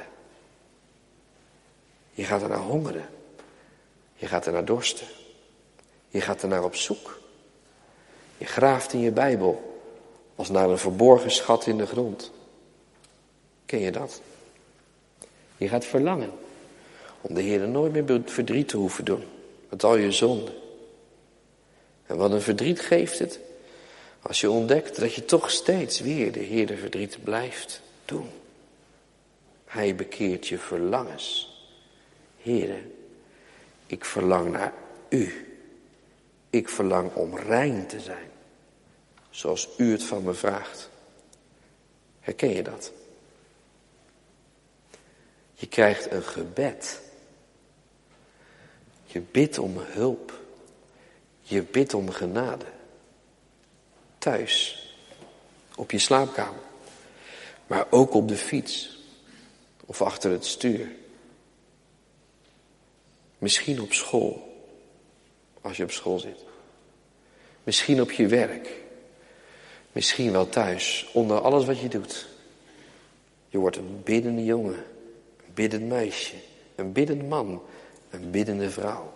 Je gaat er naar hongeren. Je gaat er naar dorsten. Je gaat er naar op zoek. Je graaft in je Bijbel als naar een verborgen schat in de grond. Ken je dat? Je gaat verlangen om de Heer nooit meer verdriet te hoeven doen met al je zonden. En wat een verdriet geeft het als je ontdekt dat je toch steeds weer de Heer de verdriet blijft doen. Hij bekeert je verlangens. Heere, ik verlang naar u. Ik verlang om rein te zijn, zoals u het van me vraagt. Herken je dat? Je krijgt een gebed. Je bidt om hulp. Je bidt om genade. Thuis, op je slaapkamer, maar ook op de fiets of achter het stuur. Misschien op school, als je op school zit. Misschien op je werk. Misschien wel thuis, onder alles wat je doet. Je wordt een biddende jongen, een biddend meisje, een biddend man, een biddende vrouw.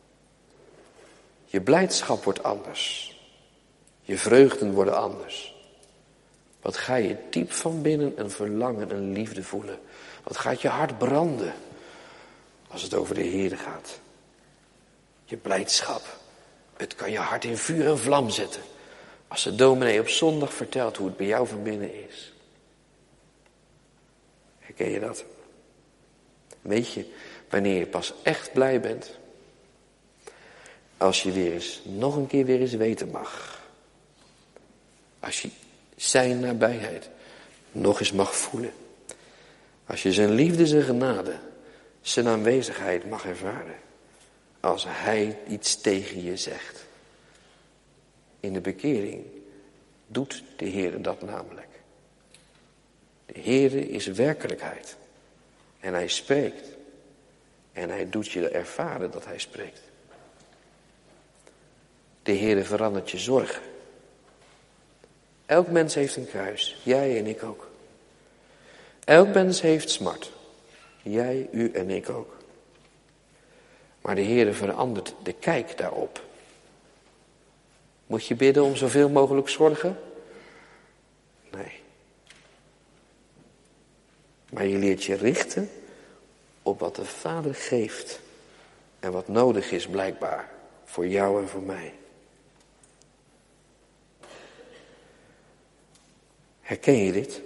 Je blijdschap wordt anders. Je vreugden worden anders. Wat ga je diep van binnen een verlangen en liefde voelen. Wat gaat je hart branden als het over de Heer gaat. Je blijdschap. Het kan je hart in vuur en vlam zetten. Als de dominee op zondag vertelt hoe het bij jou van binnen is. Herken je dat? Weet je wanneer je pas echt blij bent? Als je weer eens, nog een keer weer eens weten mag. Als je zijn nabijheid nog eens mag voelen. Als je zijn liefde, zijn genade, zijn aanwezigheid mag ervaren. Als hij iets tegen je zegt. In de bekering doet de Heer dat namelijk. De Heer is werkelijkheid. En hij spreekt. En hij doet je ervaren dat hij spreekt. De Heer verandert je zorgen. Elk mens heeft een kruis. Jij en ik ook. Elk mens heeft smart. Jij, u en ik ook. Maar de Heere verandert de kijk daarop. Moet je bidden om zoveel mogelijk zorgen? Nee. Maar je leert je richten op wat de Vader geeft. En wat nodig is blijkbaar voor jou en voor mij. Herken je dit?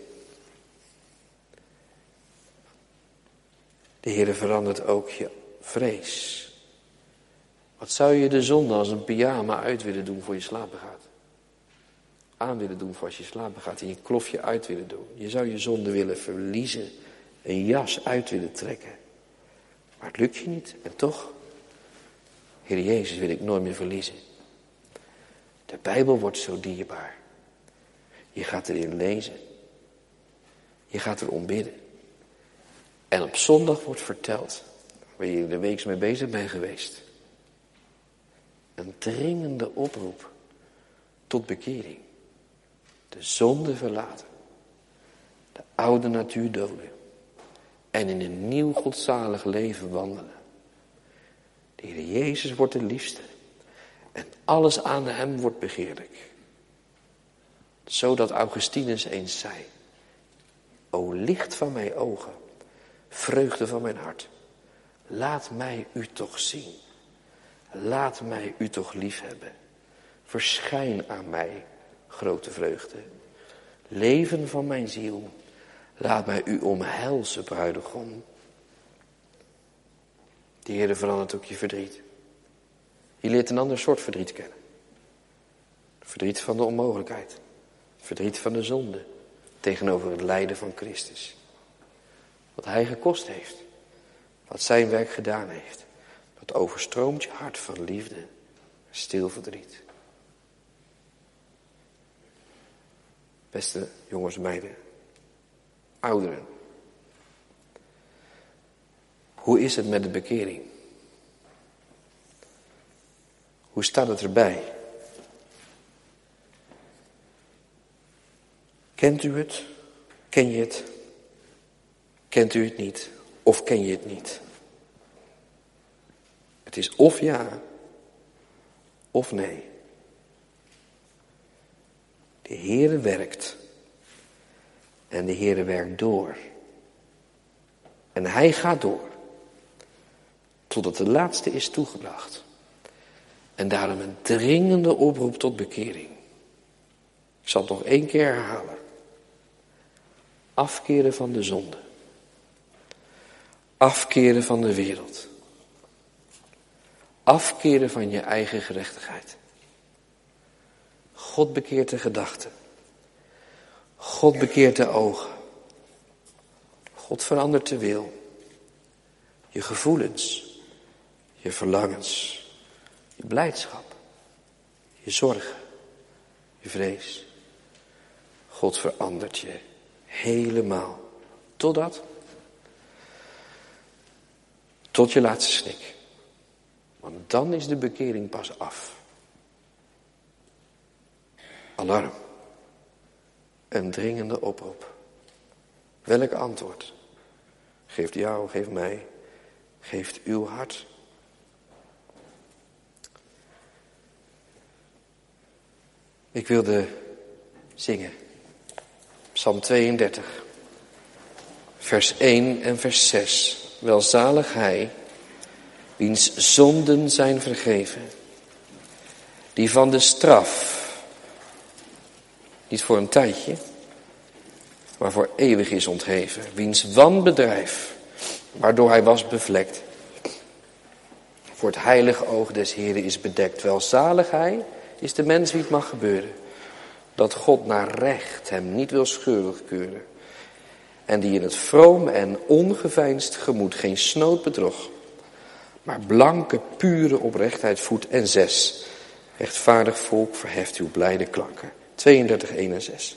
De Heere verandert ook je vrees. Wat zou je de zonde als een pyjama uit willen doen voor je slapen gaat? Aan willen doen voor als je slapen gaat en je klofje uit willen doen. Je zou je zonde willen verliezen, een jas uit willen trekken. Maar het lukt je niet en toch, Heer Jezus wil ik nooit meer verliezen. De Bijbel wordt zo dierbaar. Je gaat erin lezen. Je gaat erom bidden. En op zondag wordt verteld waar je de week mee bezig bent geweest. Een dringende oproep tot bekering. De zonde verlaten. De oude natuur doden. En in een nieuw godzalig leven wandelen. De Heer Jezus wordt de liefste. En alles aan hem wordt begeerlijk. Zodat Augustinus eens zei. O licht van mijn ogen. Vreugde van mijn hart. Laat mij u toch zien. Laat mij u toch liefhebben. Verschijn aan mij, grote vreugde. Leven van mijn ziel. Laat mij u omhelzen, bruidegom. De Heere verandert ook je verdriet. Je leert een ander soort verdriet kennen. Verdriet van de onmogelijkheid. Verdriet van de zonde. Tegenover het lijden van Christus. Wat hij gekost heeft. Wat zijn werk gedaan heeft. Dat overstroomt je hart van liefde. Stil verdriet. Beste jongens, meiden. Ouderen. Hoe is het met de bekering? Hoe staat het erbij? Kent u het? Ken je het? Kent u het niet? Of ken je het niet? Het is of ja, of nee. De Heere werkt. En de Heere werkt door. En hij gaat door. Totdat de laatste is toegebracht. En daarom een dringende oproep tot bekering. Ik zal het nog één keer herhalen. Afkeren van de zonde. Afkeren van de wereld. Afkeren van je eigen gerechtigheid. God bekeert de gedachten. God bekeert de ogen. God verandert de wil. Je gevoelens. Je verlangens. Je blijdschap. Je zorgen. Je vrees. God verandert je helemaal. Totdat? Tot je laatste snik. Want dan is de bekering pas af. Alarm. Een dringende oproep. Welk antwoord? Geeft jou, geeft mij, geeft uw hart. Ik wilde zingen. Psalm tweeëndertig. Vers één en vers zes. Welzalig hij, wiens zonden zijn vergeven. Die van de straf, niet voor een tijdje, maar voor eeuwig is ontheven. Wiens wanbedrijf, waardoor hij was bevlekt, voor het heilige oog des Heren is bedekt. Welzalig hij is de mens wie het mag gebeuren. Dat God naar recht hem niet wil schuldig keuren. En die in het vroom en ongeveinsd gemoed geen snood bedrog, maar blanke, pure oprechtheid voedt. En zes, rechtvaardig volk verheft uw blijde klanken. tweeëndertig, één en zes.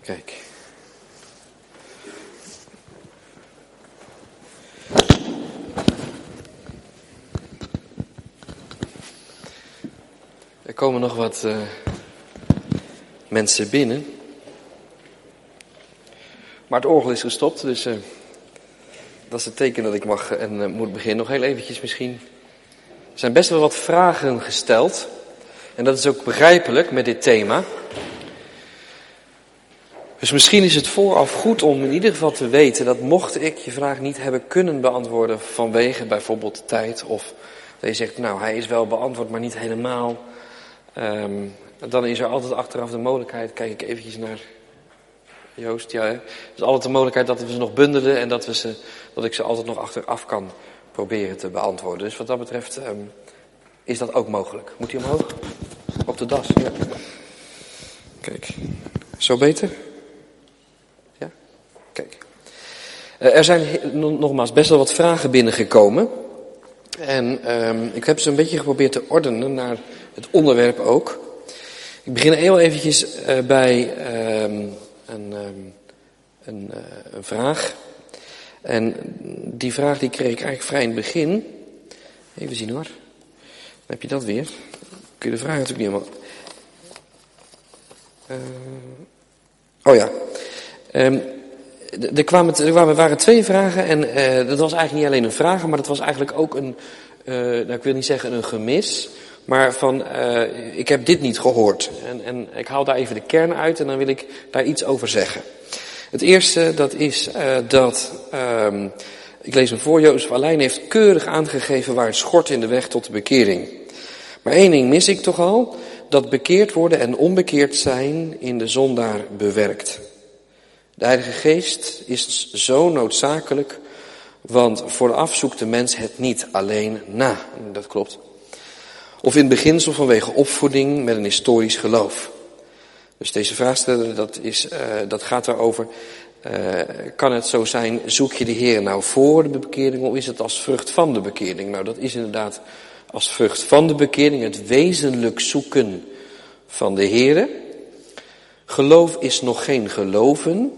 Kijk. Er komen nog wat uh, mensen binnen. Maar het orgel is gestopt, dus uh, dat is het teken dat ik mag en uh, moet beginnen. Nog heel eventjes misschien. Er zijn best wel wat vragen gesteld. En dat is ook begrijpelijk met dit thema. Dus misschien is het vooraf goed om in ieder geval te weten dat mocht ik je vraag niet hebben kunnen beantwoorden vanwege bijvoorbeeld de tijd, of dat je zegt, nou hij is wel beantwoord maar niet helemaal, um, dan is er altijd achteraf de mogelijkheid, kijk ik eventjes naar Joost, ja, hè? Er is altijd de mogelijkheid dat we ze nog bundelen en dat, we ze, dat ik ze altijd nog achteraf kan proberen te beantwoorden. Dus wat dat betreft um, is dat ook mogelijk. Moet hij omhoog? Op de das, ja. Kijk, zo beter? Ja, kijk. Uh, er zijn nogmaals best wel wat vragen binnengekomen. En um, ik heb ze een beetje geprobeerd te ordenen naar het onderwerp ook. Ik begin heel eventjes uh, bij um, een, um, een, uh, een vraag. En die vraag die kreeg ik eigenlijk vrij in het begin. Even zien hoor. Dan heb je dat weer. Kun je de vraag natuurlijk niet helemaal... Uh, oh ja. Um, er, kwamen, er kwamen, waren twee vragen en uh, dat was eigenlijk niet alleen een vraag, maar dat was eigenlijk ook een, uh, nou, ik wil niet zeggen een gemis, maar van, uh, ik heb dit niet gehoord. En, en ik haal daar even de kern uit en dan wil ik daar iets over zeggen. Het eerste, dat is uh, dat, um, ik lees hem voor, Jozef Allein heeft keurig aangegeven waar het schort in de weg tot de bekering. Maar één ding mis ik toch al, dat bekeerd worden en onbekeerd zijn in de zondaar bewerkt. De Heilige Geest is zo noodzakelijk, want vooraf zoekt de mens het niet alleen na. Dat klopt. Of in het beginsel vanwege opvoeding met een historisch geloof. Dus deze vraagsteller, dat, is, uh, dat gaat daarover, uh, kan het zo zijn, zoek je de Heer nou voor de bekering of is het als vrucht van de bekering? Nou, dat is inderdaad als vrucht van de bekering, het wezenlijk zoeken van de Heer. Geloof is nog geen geloven.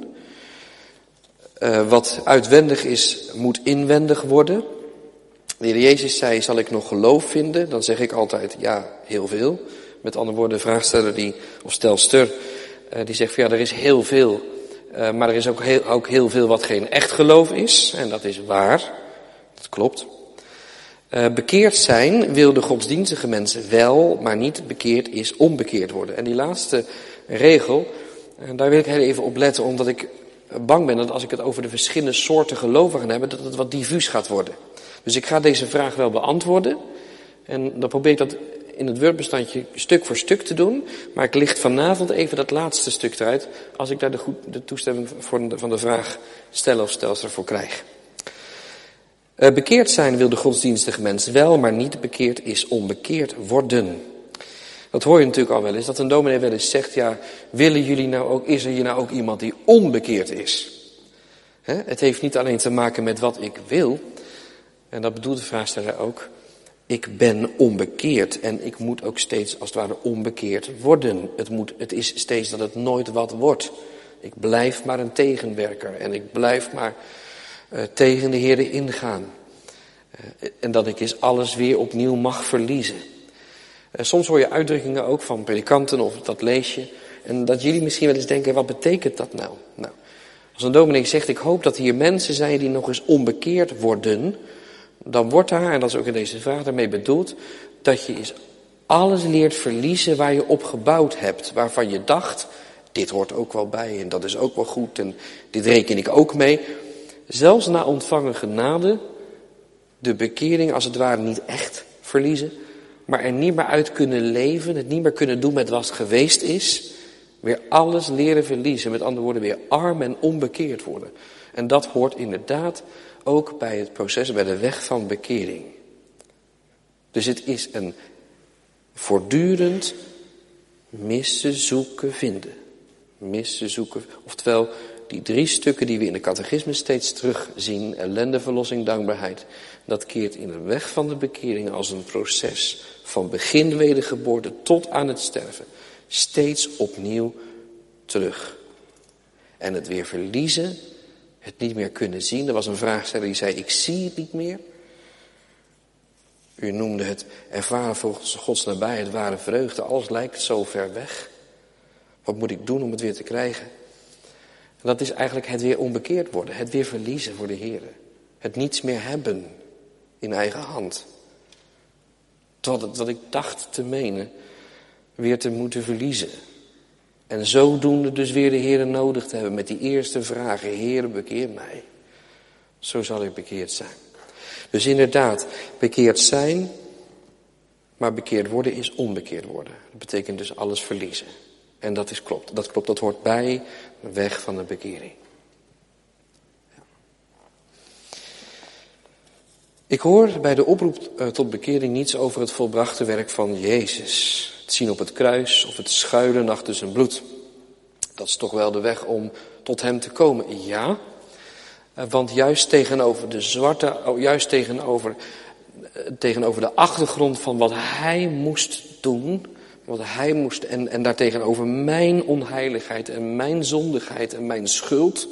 Uh, wat uitwendig is, moet inwendig worden. De Heer Jezus zei, zal ik nog geloof vinden? Dan zeg ik altijd, ja, heel veel. Met andere woorden, de vraagsteller die, of stelster, uh, die zegt van ja, er is heel veel. Uh, maar er is ook heel, ook heel veel wat geen echt geloof is. En dat is waar. Dat klopt. Uh, bekeerd zijn wil de godsdienstige mensen wel, maar niet bekeerd is onbekeerd worden. En die laatste regel, uh, daar wil ik heel even op letten, omdat ik bang ben dat als ik het over de verschillende soorten gelovigen heb, dat het wat diffuus gaat worden. Dus ik ga deze vraag wel beantwoorden. En dan probeer ik dat in het Word-bestandje stuk voor stuk te doen. Maar ik licht vanavond even dat laatste stuk eruit, als ik daar de, goed, de toestemming voor de, van de vraag steller of stelster voor krijg. Uh, bekeerd zijn wil de godsdienstige mens wel, maar niet bekeerd is onbekeerd worden. Dat hoor je natuurlijk al wel eens, dat een dominee wel eens zegt, ja, willen jullie nou ook, is er hier nou ook iemand die onbekeerd is? He, het heeft niet alleen te maken met wat ik wil, en dat bedoelt de vraagsteller ook, ik ben onbekeerd en ik moet ook steeds als het ware onbekeerd worden. Het, moet, het is steeds dat het nooit wat wordt. Ik blijf maar een tegenwerker en ik blijf maar uh, tegen de Heere ingaan. Uh, en dat ik eens alles weer opnieuw mag verliezen. Uh, soms hoor je uitdrukkingen ook van predikanten of dat lees je. En dat jullie misschien wel eens denken, wat betekent dat nou? Nou, als een dominee zegt, ik hoop dat hier mensen zijn die nog eens onbekeerd worden, dan wordt daar, en dat is ook in deze vraag daarmee bedoeld, dat je eens alles leert verliezen waar je op gebouwd hebt. Waarvan je dacht, dit hoort ook wel bij en dat is ook wel goed en dit reken ik ook mee. Zelfs na ontvangen genade, de bekering als het ware niet echt verliezen, maar er niet meer uit kunnen leven, het niet meer kunnen doen met wat geweest is. Weer alles leren verliezen, met andere woorden weer arm en onbekeerd worden. En dat hoort inderdaad ook bij het proces, bij de weg van bekering. Dus het is een voortdurend missen, zoeken, vinden. Missen, zoeken, oftewel die drie stukken die we in de catechisme steeds terugzien, ellende, verlossing, dankbaarheid, dat keert in de weg van de bekering als een proces van begin wedergeboorte tot aan het sterven. Steeds opnieuw terug. En het weer verliezen, het niet meer kunnen zien. Er was een vraagsteller die zei, ik zie het niet meer. U noemde het ervaren volgens Gods nabijheid, ware vreugde. Alles lijkt zo ver weg. Wat moet ik doen om het weer te krijgen? En dat is eigenlijk het weer onbekeerd worden. Het weer verliezen voor de Heer. Het niets meer hebben in eigen hand. Wat, wat ik dacht te menen, weer te moeten verliezen. En zodoende dus weer de Heer nodig te hebben met die eerste vragen. Heer, bekeer mij. Zo zal ik bekeerd zijn. Dus inderdaad, bekeerd zijn, maar bekeerd worden is onbekeerd worden. Dat betekent dus alles verliezen. En dat is klopt. Dat klopt, dat hoort bij de weg van de bekering. Ja. Ik hoor bij de oproep tot bekering niets over het volbrachte werk van Jezus. Het zien op het kruis of het schuilen achter zijn bloed. Dat is toch wel de weg om tot hem te komen. Ja, want juist tegenover de zwarte, juist tegenover, tegenover de achtergrond van wat hij moest doen, wat hij moest, en, en daartegenover mijn onheiligheid en mijn zondigheid en mijn schuld,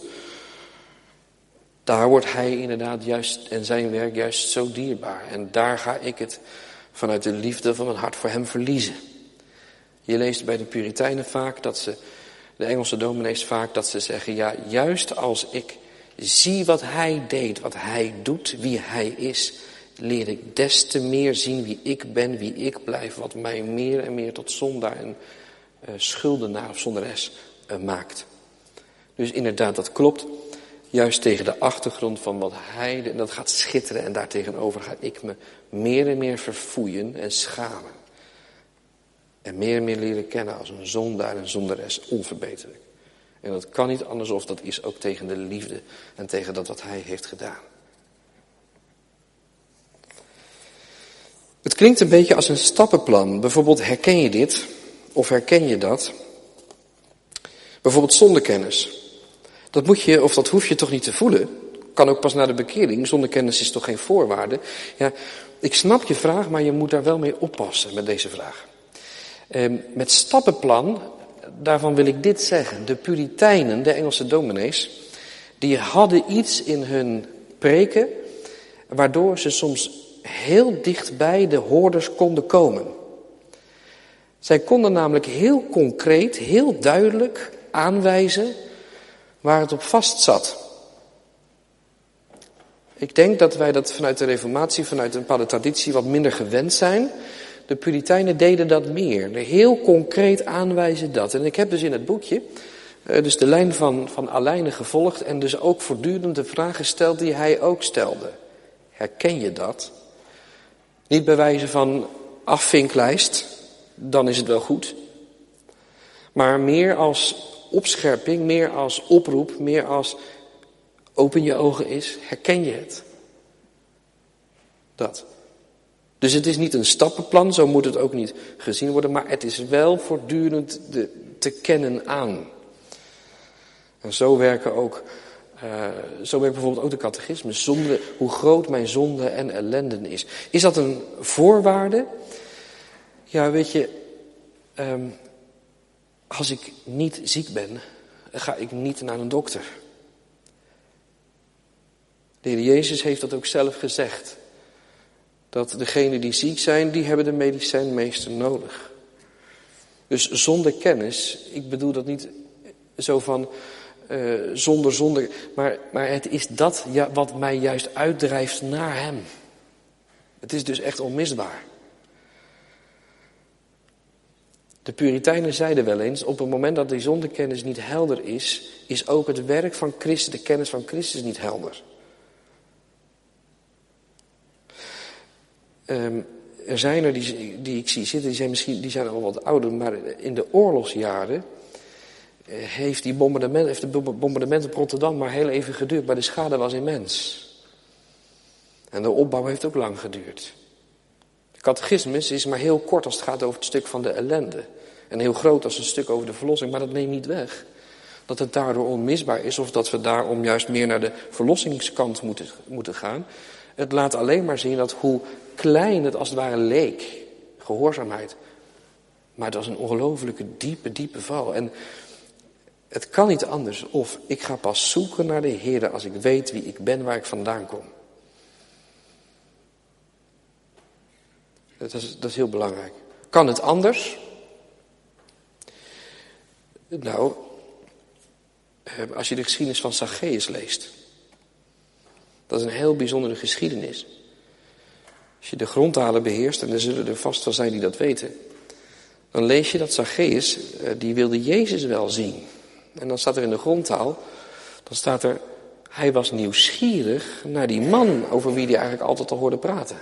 daar wordt hij inderdaad juist en zijn werk juist zo dierbaar. En daar ga ik het vanuit de liefde van mijn hart voor hem verliezen. Je leest bij de Puritijnen vaak dat ze, de Engelse dominees vaak, dat ze zeggen, ja, juist als ik zie wat hij deed, wat hij doet, wie hij is, leer ik des te meer zien wie ik ben, wie ik blijf, wat mij meer en meer tot zondaar en uh, schuldenaar of zondares uh, maakt. Dus inderdaad, dat klopt. Juist tegen de achtergrond van wat hij, en dat gaat schitteren en daartegenover ga ik me meer en meer verfoeien en schamen. En meer en meer leren kennen als een zondaar en zondares, onverbeterlijk. En dat kan niet anders of dat is ook tegen de liefde en tegen dat wat hij heeft gedaan. Het klinkt een beetje als een stappenplan. Bijvoorbeeld herken je dit of herken je dat? Bijvoorbeeld zondekennis. Dat moet je of dat hoef je toch niet te voelen. Kan ook pas na de bekering. Zondekennis is toch geen voorwaarde. Ja, ik snap je vraag, maar je moet daar wel mee oppassen met deze vraag. Eh, met stappenplan, daarvan wil ik dit zeggen. De Puritijnen, de Engelse dominees, die hadden iets in hun preken, waardoor ze soms heel dichtbij de hoorders konden komen. Zij konden namelijk heel concreet, heel duidelijk aanwijzen waar het op vast zat. Ik denk dat wij dat vanuit de Reformatie, vanuit een bepaalde traditie wat minder gewend zijn. De Puritijnen deden dat meer. Heel concreet aanwijzen dat. En ik heb dus in het boekje dus de lijn van, van Alijnen gevolgd en dus ook voortdurend de vraag gesteld die hij ook stelde. Herken je dat? Niet bij wijze van afvinklijst, dan is het wel goed. Maar meer als opscherping, meer als oproep, meer als open je ogen is, herken je het? Dat. Dus het is niet een stappenplan, zo moet het ook niet gezien worden, maar het is wel voortdurend de, te kennen aan. En zo werken ook, uh, zo werkt bijvoorbeeld ook de catechismus, zonde, hoe groot mijn zonde en ellende is. Is dat een voorwaarde? Ja, weet je, um, als ik niet ziek ben, ga ik niet naar een dokter. De Heer Jezus heeft dat ook zelf gezegd. Dat degenen die ziek zijn, die hebben de medicijnmeester nodig. Dus zonder kennis, ik bedoel dat niet zo van uh, zonder, zonder, maar, maar het is dat ja, wat mij juist uitdrijft naar hem. Het is dus echt onmisbaar. De Puritijnen zeiden wel eens, op het moment dat die zondekennis niet helder is, is ook het werk van Christus, de kennis van Christus niet helder. Um, er zijn er die, die ik zie zitten, die zijn misschien die zijn al wat ouder, maar in de oorlogsjaren heeft, die bombardement, heeft de bombardement op Rotterdam maar heel even geduurd, maar de schade was immens. En de opbouw heeft ook lang geduurd. De catechismus is maar heel kort als het gaat over het stuk van de ellende. En heel groot als een stuk over de verlossing, maar dat neemt niet weg dat het daardoor onmisbaar is of dat we daarom juist meer naar de verlossingskant moeten, moeten gaan. Het laat alleen maar zien dat hoe klein het als het ware leek, gehoorzaamheid. Maar het was een ongelofelijke diepe, diepe val. En Het kan niet anders. Of ik ga pas zoeken naar de Heer als ik weet wie ik ben, waar ik vandaan kom. Dat is, dat is heel belangrijk. Kan het anders? Nou, als je de geschiedenis van Zacchaeus leest. Dat is een heel bijzondere geschiedenis. Als je de grondtalen beheerst, en er zullen er vast wel zijn die dat weten. Dan lees je dat Zacchaeus, die wilde Jezus wel zien. En dan staat er in de grondtaal, dan staat er, hij was nieuwsgierig naar die man over wie hij eigenlijk altijd al hoorde praten.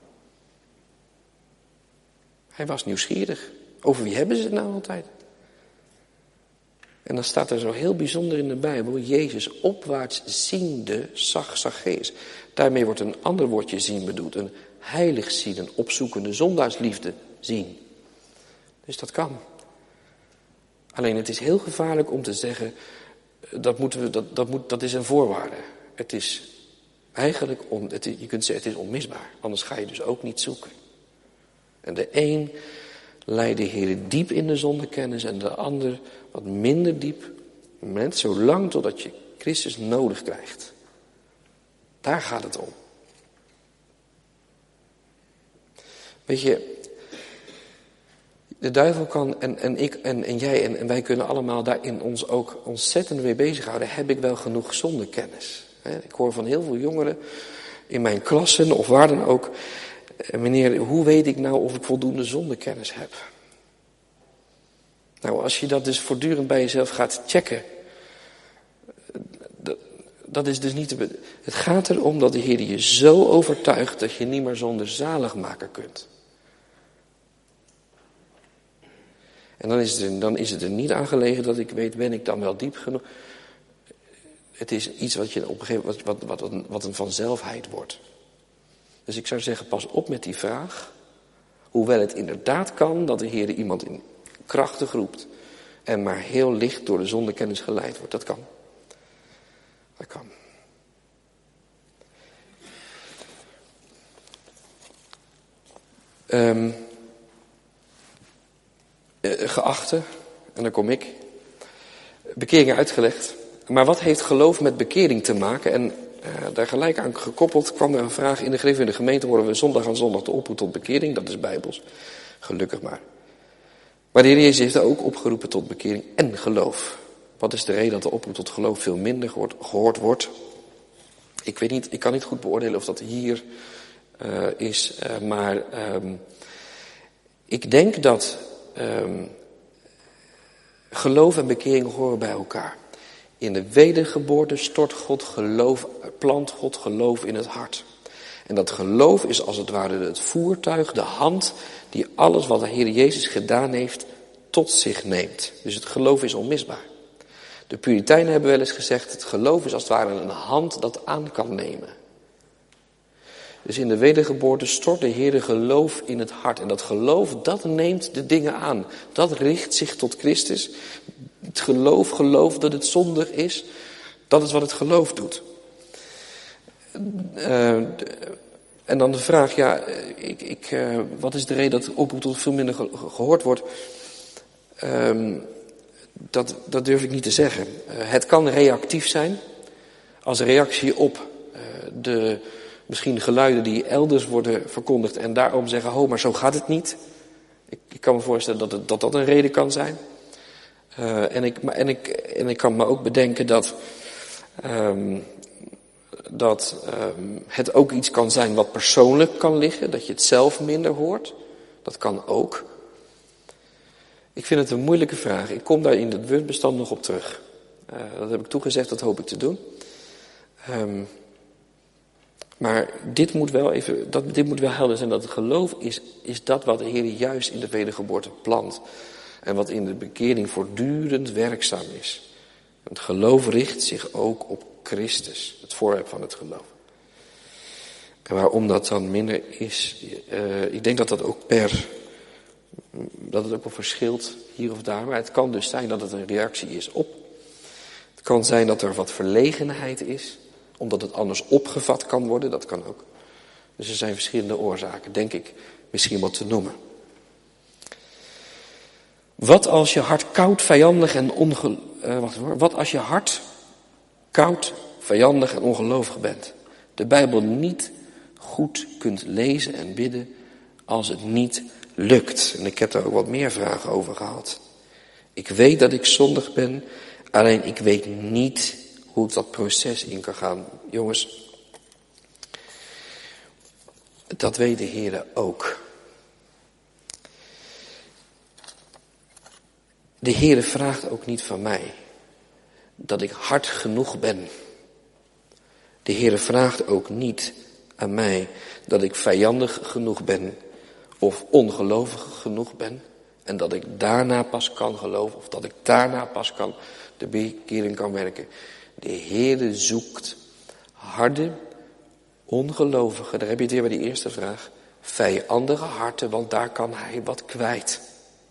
Hij was nieuwsgierig. Over wie hebben ze het nou altijd? En dan staat er zo heel bijzonder in de Bijbel, Jezus opwaarts ziende zag Zacchaeus. Daarmee wordt een ander woordje zien bedoeld, een heilig zien, een opzoekende zondaarsliefde zien. Dus dat kan. Alleen het is heel gevaarlijk om te zeggen, dat, moeten we, dat, dat, moet, dat is een voorwaarde. Het is eigenlijk, on, het is, je kunt zeggen het is onmisbaar, anders ga je dus ook niet zoeken. En de een leidt de Heer diep in de zondekennis en de ander wat minder diep. Net zo lang totdat je Christus nodig krijgt. Daar gaat het om. Weet je, de duivel kan, en, en ik en, en jij en, en wij kunnen allemaal daarin ons ook ontzettend mee bezighouden. Heb ik wel genoeg zondekennis? Ik hoor van heel veel jongeren in mijn klassen of waar dan ook. Meneer, hoe weet ik nou of ik voldoende zondekennis heb? Nou, als je dat dus voortdurend bij jezelf gaat checken. Dat, dat is dus niet te. Het gaat erom dat de Heer je zo overtuigt dat je niet meer zonder zaligmaker kunt. En dan is, het er, dan is het er niet aan gelegen dat ik weet, ben ik dan wel diep genoeg? Het is iets wat, je op een gegeven moment, wat, wat, wat, wat een vanzelfheid wordt. Dus ik zou zeggen, pas op met die vraag. Hoewel het inderdaad kan dat de Heer iemand in krachtig roept. En maar heel licht door de zondekennis geleid wordt. Dat kan. Dat kan. Um, geachte, en dan kom ik. Bekering uitgelegd. Maar wat heeft geloof met bekering te maken? En uh, daar gelijk aan gekoppeld kwam er een vraag. In de Griffie in de gemeente horen we zondag aan zondag de oproep tot bekering. Dat is bijbels. Gelukkig maar. Maar de Heer Jezus heeft ook opgeroepen tot bekering en geloof. Wat is de reden dat de oproep tot geloof veel minder gehoord, gehoord wordt? Ik weet niet, ik kan niet goed beoordelen of dat hier uh, is. Uh, maar um, ik denk dat um, geloof en bekering horen bij elkaar. In de wedergeboorte stort God geloof, plant God geloof in het hart. En dat geloof is als het ware het voertuig, de hand, die alles wat de Heer Jezus gedaan heeft, tot zich neemt. Dus het geloof is onmisbaar. De Puritijnen hebben wel eens gezegd, het geloof is als het ware een hand dat aan kan nemen. Dus in de wedergeboorte stort de Heer geloof in het hart. En dat geloof, dat neemt de dingen aan. Dat richt zich tot Christus. Het geloof, geloof dat het zondig is, dat is wat het geloof doet. Uh, en dan de vraag, ja, ik, ik, uh, wat is de reden dat de oproep tot veel minder ge- gehoord wordt? Um, dat, dat durf ik niet te zeggen. Uh, het kan reactief zijn, als reactie op uh, de misschien geluiden die elders worden verkondigd en daarom zeggen, ho, maar zo gaat het niet. Ik, ik kan me voorstellen dat, het, dat dat een reden kan zijn. Uh, en, ik, en, ik, en ik kan me ook bedenken dat, um, dat um, het ook iets kan zijn wat persoonlijk kan liggen. Dat je het zelf minder hoort. Dat kan ook. Ik vind het een moeilijke vraag. Ik kom daar in het woordbestand nog op terug. Uh, dat heb ik toegezegd, dat hoop ik te doen. Um, maar dit moet wel even, dat, dit moet wel helder zijn. Dat het geloof is, is dat wat de Heer juist in de wedergeboorte plant. En wat in de bekering voortdurend werkzaam is. Het geloof richt zich ook op Christus. Het voorwerp van het geloof. En waarom dat dan minder is. Uh, ik denk dat dat ook per. Dat het ook wel verschilt hier of daar. Maar het kan dus zijn dat het een reactie is op. Het kan zijn dat er wat verlegenheid is. Omdat het anders opgevat kan worden. Dat kan ook. Dus er zijn verschillende oorzaken. Denk ik misschien wat te noemen. Wat als je hart koud, vijandig en onge... Uh, wacht hoor. Wat als je hart koud, vijandig en ongelovig bent? De Bijbel niet goed kunt lezen en bidden als het niet lukt. En ik heb daar ook wat meer vragen over gehad. Ik weet dat ik zondig ben, alleen ik weet niet hoe ik dat proces in kan gaan. Jongens, dat weet de Heer ook. De Heer vraagt ook niet van mij dat ik hard genoeg ben. De Heer vraagt ook niet aan mij dat ik vijandig genoeg ben of ongelovig genoeg ben. En dat ik daarna pas kan geloven of dat ik daarna pas kan de bekering kan werken. De Heer zoekt harde, ongelovige, daar heb je het weer bij die eerste vraag, vijandige harten, want daar kan Hij wat kwijt.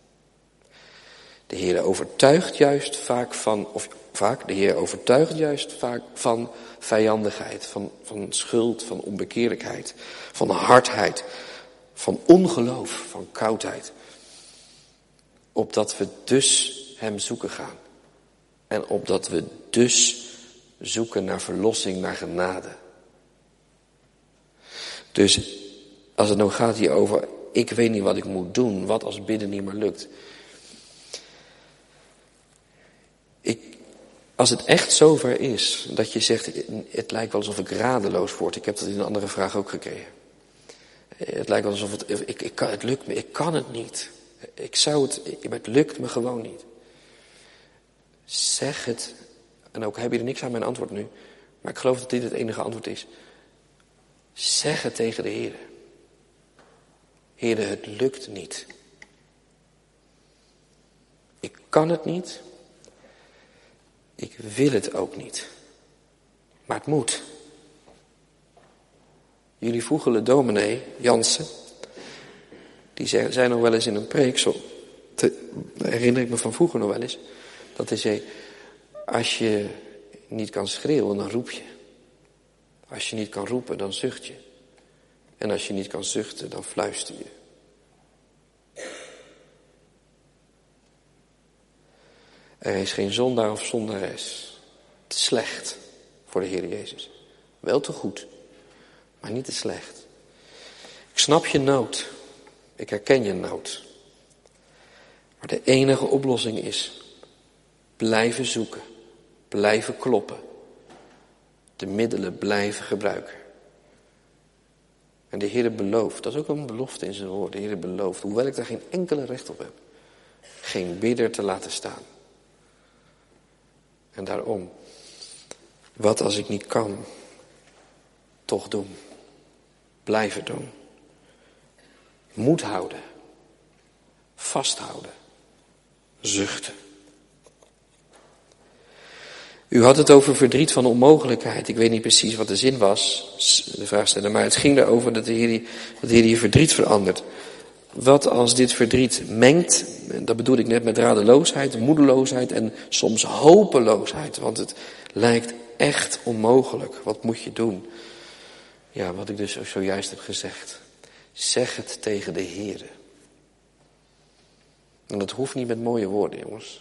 De Heer overtuigt juist vaak van, of vaak, de Heer overtuigt juist vaak van vijandigheid, van, van schuld, van onbekeerlijkheid, van hardheid, van ongeloof, van koudheid. Opdat we dus Hem zoeken gaan. En opdat we dus zoeken naar verlossing, naar genade. Dus als het nou gaat hier over, ik weet niet wat ik moet doen, wat als bidden niet meer lukt. Ik, als het echt zover is, dat je zegt, het lijkt wel alsof ik radeloos word. Ik heb dat in een andere vraag ook gekregen. Het lijkt wel alsof het, ik, ik kan, het lukt me, ik kan het niet. Ik zou het, maar het lukt me gewoon niet. Zeg het, en ook heb je er niks aan mijn antwoord nu, maar ik geloof dat dit het enige antwoord is. Zeg het tegen de Heer. Heer, het lukt niet. Ik kan het niet. Ik wil het ook niet. Maar het moet. Jullie vroegere dominee, Jansen, die zei, zei nog wel eens in een preek, zo te, herinner ik me van vroeger nog wel eens, dat hij zei, als je niet kan schreeuwen, dan roep je. Als je niet kan roepen, dan zucht je. En als je niet kan zuchten, dan fluister je. Er is geen zondaar of zondares te slecht voor de Heer Jezus. Wel te goed, maar niet te slecht. Ik snap je nood. Ik herken je nood. Maar de enige oplossing is blijven zoeken, blijven kloppen, de middelen blijven gebruiken. En de Heer belooft, dat is ook een belofte in zijn woord, de Heer belooft, hoewel ik daar geen enkele recht op heb, geen bidder te laten staan. En daarom, wat als ik niet kan, toch doen, blijven doen. Moed houden, vasthouden, zuchten. U had het over verdriet van onmogelijkheid. Ik weet niet precies wat de zin was, de vraag stellen, maar het ging erover dat de Heer, dat de Heer je verdriet verandert. Wat als dit verdriet mengt, dat bedoel ik net met radeloosheid, moedeloosheid en soms hopeloosheid, want het lijkt echt onmogelijk. Wat moet je doen? Ja, wat ik dus zojuist heb gezegd. Zeg het tegen de Heer. En dat hoeft niet met mooie woorden, jongens.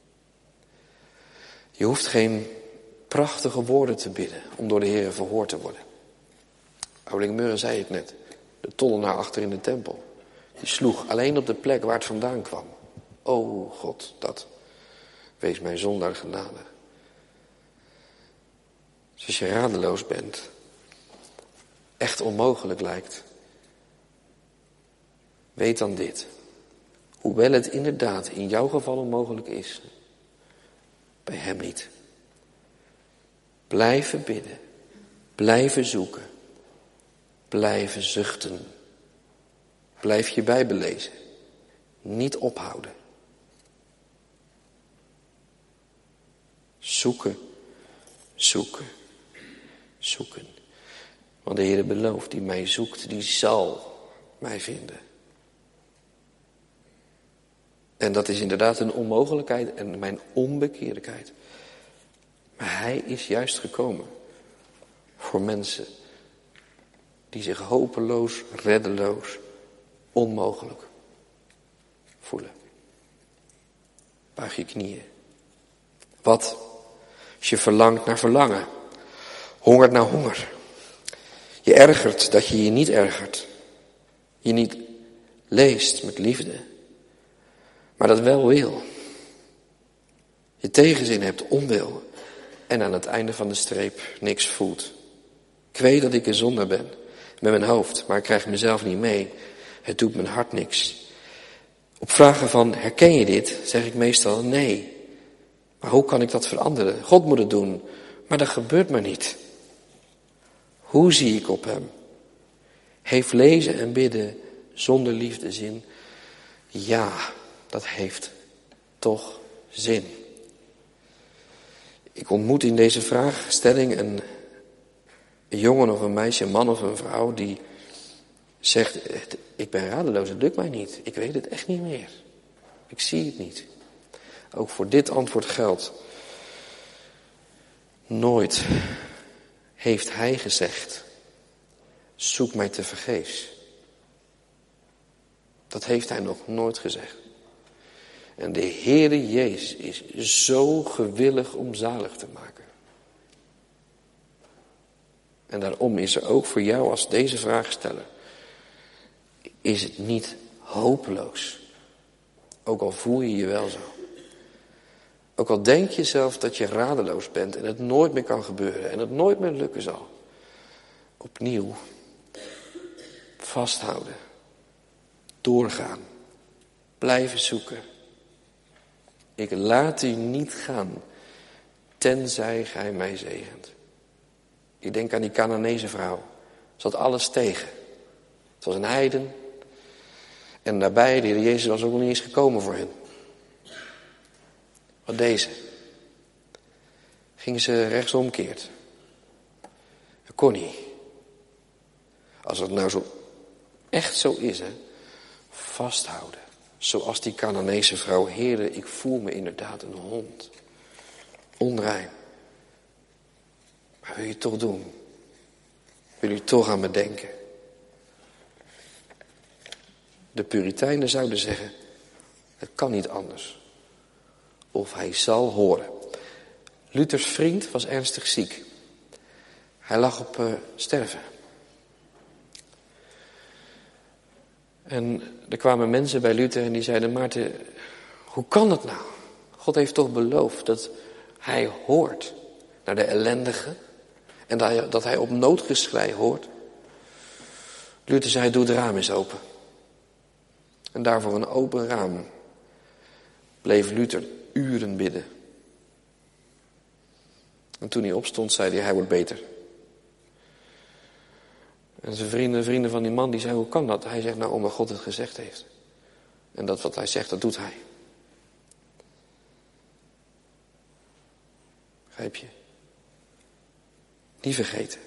Je hoeft geen prachtige woorden te bidden om door de Heer verhoord te worden. Oudeling Meuren zei het net. De tollenaar achter in de tempel. Die sloeg alleen op de plek waar het vandaan kwam. O God, dat. Wees mij zondaar genade. Dus als je radeloos bent, echt onmogelijk lijkt, weet dan dit. Hoewel het inderdaad in jouw geval onmogelijk is, bij Hem niet. Blijven bidden, blijven zoeken, blijven zuchten. Blijf je Bijbel lezen, niet ophouden. Zoeken, zoeken, zoeken. Want de Heer belooft, die mij zoekt, die zal mij vinden. En dat is inderdaad een onmogelijkheid en mijn onbekeerlijkheid. Maar Hij is juist gekomen voor mensen die zich hopeloos, reddeloos, onmogelijk voelen. buig je knieën. Wat als je verlangt naar verlangen, hongert naar honger. Je ergert dat je je niet ergert. Je niet leest met liefde, maar dat wel wil. Je tegenzin hebt, onwil. En aan het einde van de streep niks voelt. Ik weet dat ik een zondaar ben, met mijn hoofd, maar ik krijg mezelf niet mee. Het doet mijn hart niks. Op vragen van, herken je dit, zeg ik meestal nee. Maar hoe kan ik dat veranderen? God moet het doen, maar dat gebeurt maar niet. Hoe zie ik op hem? Heeft lezen en bidden zonder liefde zin? Ja, dat heeft toch zin. Ik ontmoet in deze vraagstelling een, een jongen of een meisje, een man of een vrouw die zegt, ik ben radeloos, het lukt mij niet. Ik weet het echt niet meer. Ik zie het niet. Ook voor dit antwoord geldt. Nooit heeft hij gezegd, zoek mij tevergeefs. Dat heeft hij nog nooit gezegd. En de Heere Jezus is zo gewillig om zalig te maken. En daarom is er ook voor jou als deze vraagsteller, is het niet hopeloos. Ook al voel je je wel zo. Ook al denk je zelf dat je radeloos bent en het nooit meer kan gebeuren en het nooit meer lukken zal. Opnieuw vasthouden. Doorgaan. Blijven zoeken. Ik laat u niet gaan, tenzij gij mij zegent. Ik denk aan die Canaanese vrouw. Ze had alles tegen. Het was een heiden. En daarbij, de Heer Jezus was ook nog niet eens gekomen voor hen. Wat deze. Ging ze rechtsomkeerd. Dat kon niet. Als het nou zo echt zo is, hè. Vasthouden. Zoals die Canaanese vrouw. Heere, ik voel me inderdaad een hond. Onrein. Maar wil je het toch doen? Wil je toch aan me denken? De Puritijnen zouden zeggen, het kan niet anders. Of hij zal horen. Luthers vriend was ernstig ziek. Hij lag op uh, sterven. En er kwamen mensen bij Luther en die zeiden, Maarten, hoe kan het nou? God heeft toch beloofd dat hij hoort naar de ellendigen. En dat hij, dat hij op noodgeschrei hoort. Luther zei, doe het raam eens open. En daarvoor een open raam bleef Luther uren bidden. En toen hij opstond, zei hij, hij wordt beter. En zijn vrienden, vrienden van die man, die zeiden, hoe kan dat? Hij zegt, nou, omdat God het gezegd heeft. En dat wat hij zegt, dat doet hij. Begrijp je? Niet vergeten.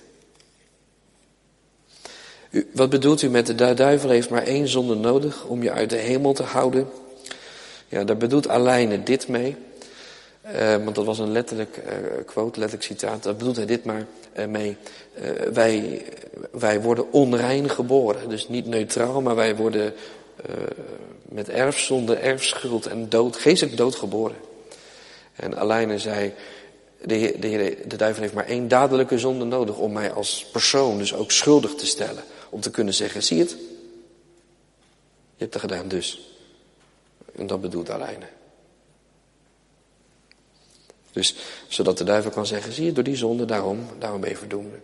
U, wat bedoelt u met de duivel heeft maar één zonde nodig om je uit de hemel te houden? Ja, daar bedoelt Alijne dit mee. Uh, want dat was een letterlijk uh, quote, letterlijk citaat. Daar bedoelt hij dit maar uh, mee. Uh, wij, wij worden onrein geboren. Dus niet neutraal, maar wij worden uh, met erfzonde, erfschuld en dood, geestelijk dood geboren. En Alijne zei, de, de, de duivel heeft maar één dadelijke zonde nodig om mij als persoon dus ook schuldig te stellen. Om te kunnen zeggen, zie het? Je hebt het gedaan dus. En dat bedoelt Alijne. Dus zodat de duivel kan zeggen, zie je, door die zonde, daarom, daarom ben je verdoemd.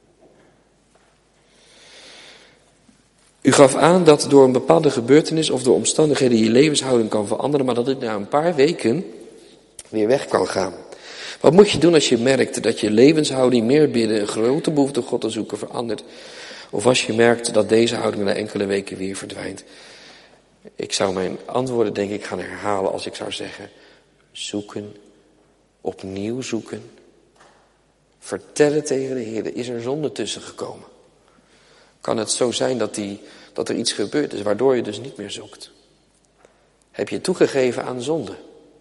U gaf aan dat door een bepaalde gebeurtenis of door omstandigheden je levenshouding kan veranderen, maar dat het na een paar weken weer weg kan gaan. Wat moet je doen als je merkt dat je levenshouding, meer bidden, een grote behoefte God te zoeken verandert? Of als je merkt dat deze houding na enkele weken weer verdwijnt? Ik zou mijn antwoorden denk ik gaan herhalen als ik zou zeggen, zoeken, opnieuw zoeken. Vertel het tegen de Heer, is er zonde tussen gekomen? Kan het zo zijn dat, die, dat er iets gebeurd is waardoor je dus niet meer zoekt? Heb je toegegeven aan zonde?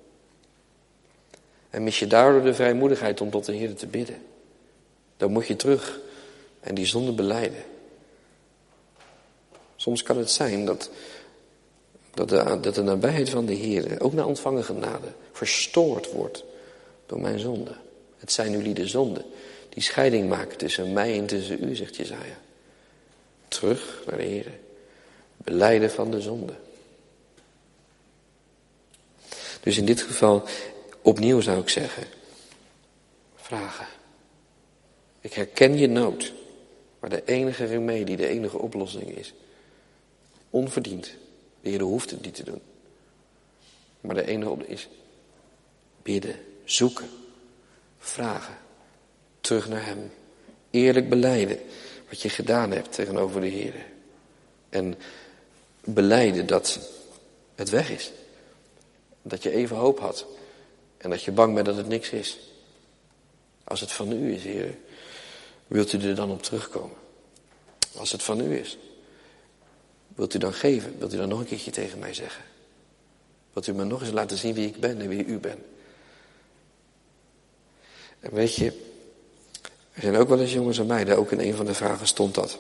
En mis je daardoor de vrijmoedigheid om tot de Heer te bidden? Dan moet je terug en die zonde belijden. Soms kan het zijn dat Dat de, dat de nabijheid van de Heer, ook na ontvangen genade, verstoord wordt door mijn zonde. Het zijn jullie de zonden die scheiding maken tussen mij en tussen u, zegt Jesaja. Terug naar de Heer. Belijden van de zonde. Dus in dit geval, opnieuw zou ik zeggen, vragen. Ik herken je nood, maar de enige remedie, de enige oplossing is onverdiend. De Heer hoeft het niet te doen. Maar de enige oplossing is bidden, zoeken, vragen, terug naar Hem. Eerlijk belijden wat je gedaan hebt tegenover de Heer. En belijden dat het weg is. Dat je even hoop had. En dat je bang bent dat het niks is. Als het van u is, Heer, wilt u er dan op terugkomen? Als het van u is, wilt u dan geven? Wilt u dan nog een keertje tegen mij zeggen? Wilt u me nog eens laten zien wie ik ben en wie u bent? En weet je, er zijn ook wel eens jongens en meiden, ook in een van de vragen stond dat.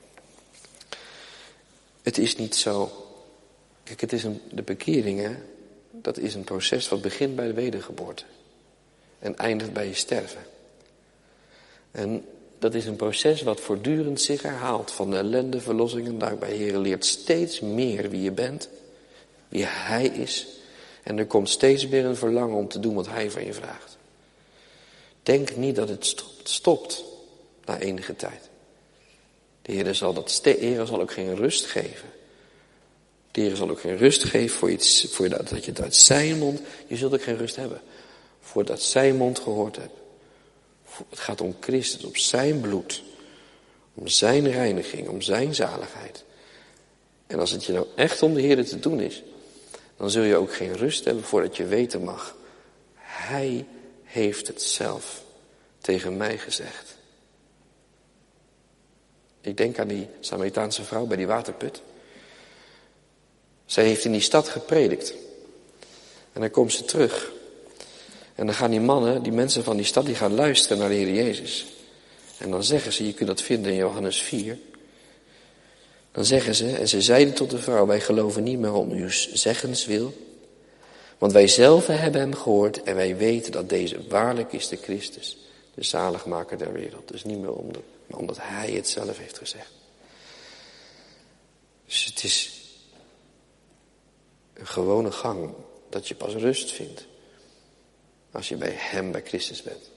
Het is niet zo. Kijk, het is een, de bekering, hè, dat is een proces wat begint bij de wedergeboorte. En eindigt bij je sterven. En dat is een proces wat voortdurend zich herhaalt. Van de ellende, verlossing en dankbaar. Heer leert steeds meer wie je bent. Wie Hij is. En er komt steeds meer een verlangen om te doen wat Hij van je vraagt. Denk niet dat het stopt, stopt na enige tijd. De Heer zal, dat, de Heer zal ook geen rust geven. De Heer zal ook geen rust geven voor iets, voor dat, dat je het uit zijn mond, je zult ook geen rust hebben. Voordat zijn mond gehoord hebt. Het gaat om Christus, om zijn bloed. Om zijn reiniging, om zijn zaligheid. En als het je nou echt om de Heer te doen is, dan zul je ook geen rust hebben voordat je weten mag. Hij heeft het zelf tegen mij gezegd. Ik denk aan die Samaritaanse vrouw bij die waterput. Zij heeft in die stad gepredikt. En dan komt ze terug. En dan gaan die mannen, die mensen van die stad, die gaan luisteren naar de Heer Jezus. En dan zeggen ze, je kunt dat vinden in Johannes vier. Dan zeggen ze, en ze zeiden tot de vrouw, wij geloven niet meer om uw zeggenswil. Want wij zelf hebben hem gehoord en wij weten dat deze waarlijk is de Christus, de zaligmaker der wereld. Dus niet meer om de, maar omdat hij het zelf heeft gezegd. Dus het is een gewone gang dat je pas rust vindt als je bij hem, bij Christus bent.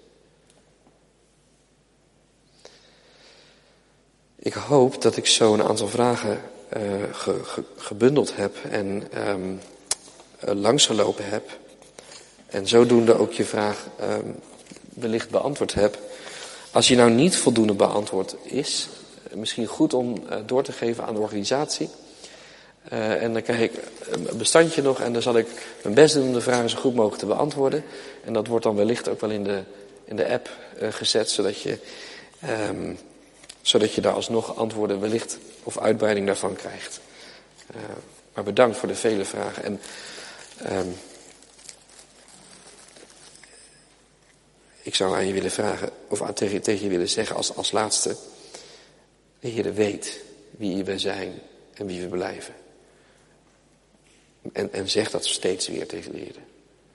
Ik hoop dat ik zo een aantal vragen uh, ge, ge, gebundeld heb en um, uh, langsgelopen heb. En zodoende ook je vraag um, wellicht beantwoord heb. Als je nou niet voldoende beantwoord is, uh, misschien goed om uh, door te geven aan de organisatie. Uh, en dan krijg ik een bestandje nog en dan zal ik mijn best doen om de vragen zo goed mogelijk te beantwoorden. En dat wordt dan wellicht ook wel in de, in de app uh, gezet, zodat je, um, zodat je daar alsnog antwoorden wellicht of uitbreiding daarvan krijgt. Uh, maar bedankt voor de vele vragen. En um, ik zou aan je willen vragen, of aan, tegen, tegen je willen zeggen als, als laatste. De Heer weet wie we zijn en wie we blijven. En, en zeg dat steeds weer tegen de Heer.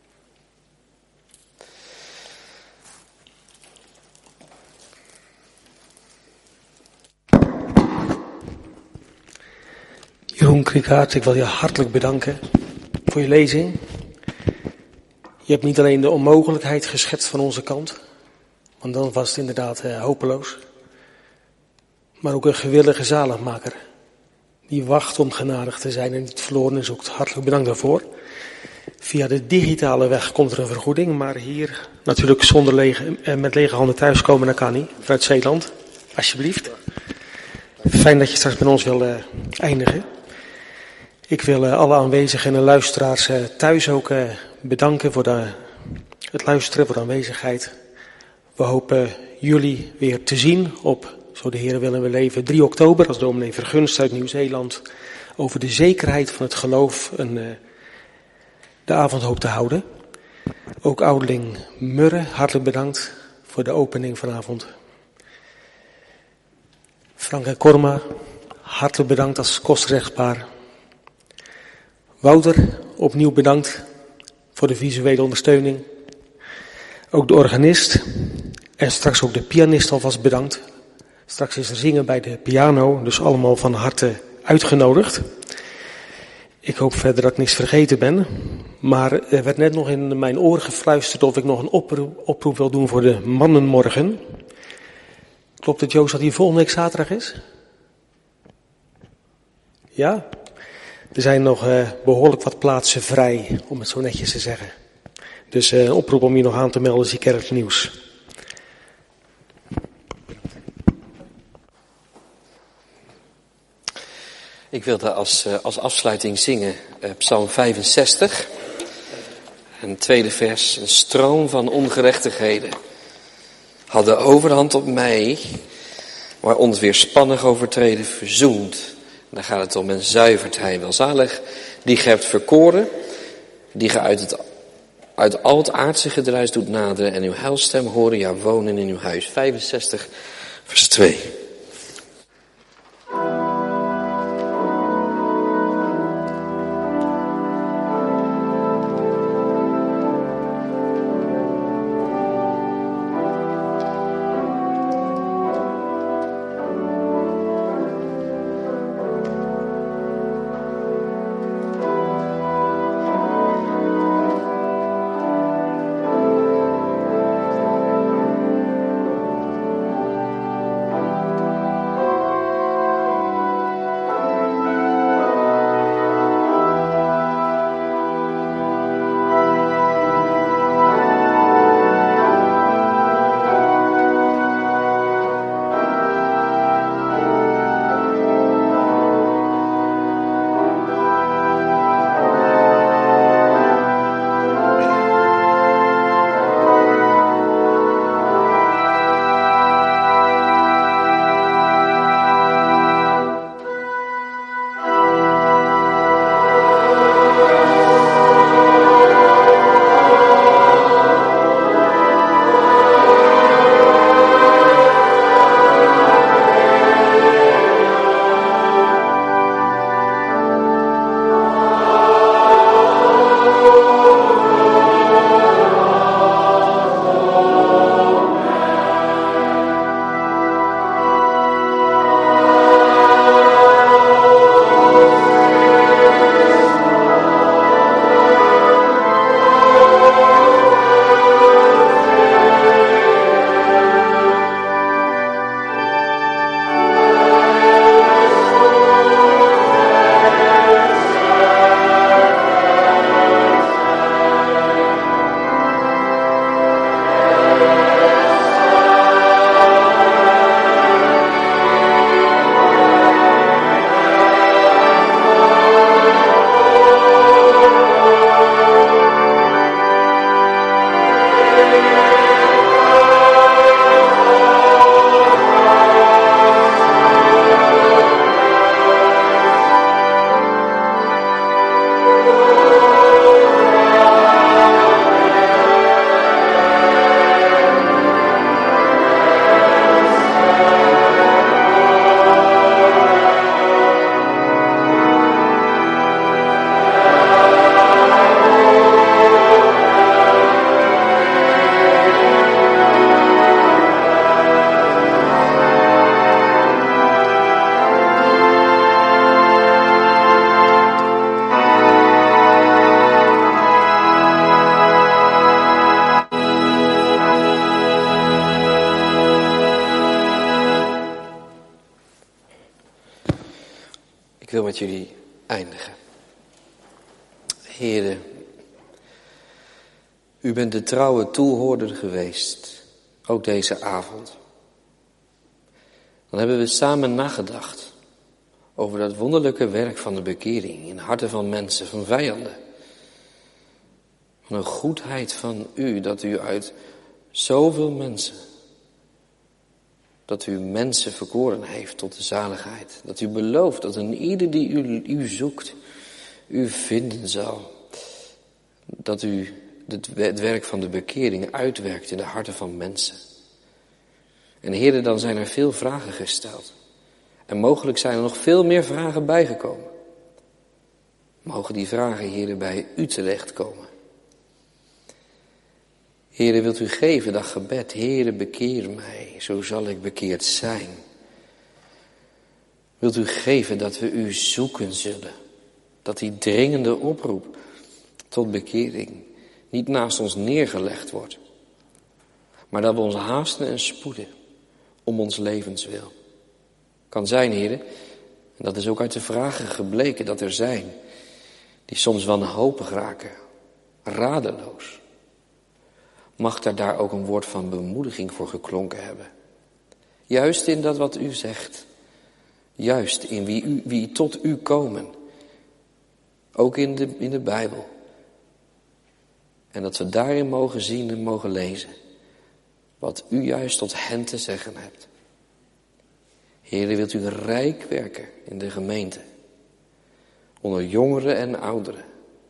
Jeroen Kriekaert, ik wil je hartelijk bedanken voor je lezing. Je hebt niet alleen de onmogelijkheid geschetst van onze kant, want dan was het inderdaad uh, hopeloos. Maar ook een gewillige zaligmaker, die wacht om genadig te zijn en niet verloren zoekt. Hartelijk bedankt daarvoor. Via de digitale weg komt er een vergoeding, maar hier natuurlijk zonder lege, eh, met lege handen thuiskomen, dat kan niet. Vanuit Zeeland, alsjeblieft. Fijn dat je straks met ons wil uh, eindigen. Ik wil uh, alle aanwezigen en de luisteraars uh, thuis ook uh, bedanken voor de, het luisteren, voor de aanwezigheid. We hopen jullie weer te zien op, zo de Heer wil en we leven, drie oktober, als dominee Vergunst uit Nieuw-Zeeland over de zekerheid van het geloof een, uh, de avond hoopt te houden. Ook ouderling Murre, hartelijk bedankt voor de opening vanavond. Frank en Korma, hartelijk bedankt als kostrechtspaar. Wouter, opnieuw bedankt voor de visuele ondersteuning. Ook de organist en straks ook de pianist alvast bedankt. Straks is er zingen bij de piano, dus allemaal van harte uitgenodigd. Ik hoop verder dat ik niks vergeten ben. Maar er werd net nog in mijn oor gefluisterd of ik nog een oproep, oproep wil doen voor de mannenmorgen. Klopt het, Joost, dat die volgende week zaterdag is? Ja? Er zijn nog uh, behoorlijk wat plaatsen vrij, om het zo netjes te zeggen. Dus uh, een oproep om je nog aan te melden, zie kerknieuws. Ik wilde als, uh, als afsluiting zingen uh, Psalm vijfenzestig. En het tweede vers. Een stroom van ongerechtigheden had de overhand op mij, maar ons weerspannig overtreden verzoend. En dan gaat het om en zuivert hij welzalig. Die ge hebt verkoren, die ge uit, het, uit al het aardse gedruis doet naderen en uw heilstem horen, ja wonen in uw huis. vijfenzestig vers twee. Ik wil met jullie eindigen. Heren, u bent de trouwe toehoorder geweest, ook deze avond. Dan hebben we samen nagedacht over dat wonderlijke werk van de bekering in de harten van mensen, van vijanden. Van een goedheid van u, dat u uit zoveel mensen, dat u mensen verkoren heeft tot de zaligheid. Dat u belooft dat een ieder die u, u zoekt, u vinden zal. Dat u het werk van de bekering uitwerkt in de harten van mensen. En heren, dan zijn er veel vragen gesteld. En mogelijk zijn er nog veel meer vragen bijgekomen. Mogen die vragen, Heere, bij u terechtkomen. Heere, wilt u geven dat gebed, Heere, bekeer mij, zo zal ik bekeerd zijn. Wilt u geven dat we u zoeken zullen, dat die dringende oproep tot bekering niet naast ons neergelegd wordt, maar dat we ons haasten en spoeden om ons levenswil. Kan zijn, Heere, en dat is ook uit de vragen gebleken dat er zijn die soms wanhopig raken, radeloos. Mag daar daar ook een woord van bemoediging voor geklonken hebben. Juist in dat wat u zegt. Juist in wie, u, wie tot u komen. Ook in de, in de Bijbel. En dat we daarin mogen zien en mogen lezen. Wat u juist tot hen te zeggen hebt. Heere, wilt u rijk werken in de gemeente. Onder jongeren en ouderen.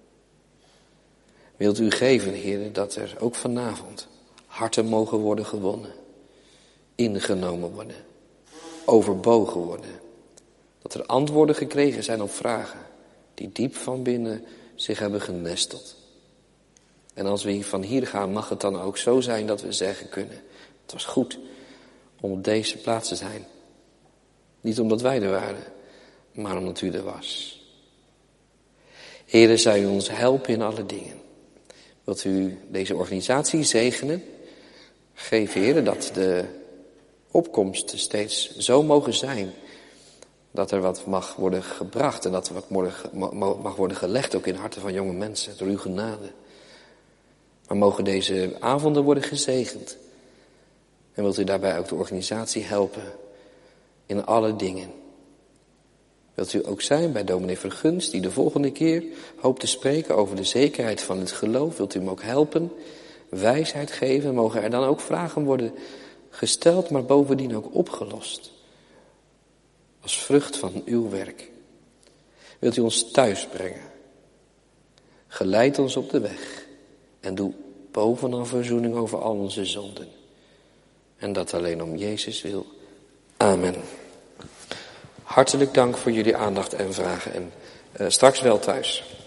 Wilt u geven, Heere, dat er ook vanavond harten mogen worden gewonnen. Ingenomen worden. Overbogen worden. Dat er antwoorden gekregen zijn op vragen die diep van binnen zich hebben genesteld. En als we van hier gaan, mag het dan ook zo zijn dat we zeggen kunnen: het was goed om op deze plaats te zijn. Niet omdat wij er waren, maar omdat u er was. Heere, zou u ons helpen in alle dingen. Wilt u deze organisatie zegenen? Geef, Heere, dat de opkomsten steeds zo mogen zijn dat er wat mag worden gebracht en dat er wat mag worden gelegd ook in harten van jonge mensen door uw genade. Maar mogen deze avonden worden gezegend. En wilt u daarbij ook de organisatie helpen in alle dingen. Wilt u ook zijn bij dominee Vergunst, die de volgende keer hoopt te spreken over de zekerheid van het geloof. Wilt u hem ook helpen, wijsheid geven. Mogen er dan ook vragen worden gesteld, maar bovendien ook opgelost. Als vrucht van uw werk. Wilt u ons thuis brengen. Geleid ons op de weg. En doe bovenal verzoening over al onze zonden. En dat alleen om Jezus wil. Amen. Hartelijk dank voor jullie aandacht en vragen. En uh, straks wel thuis.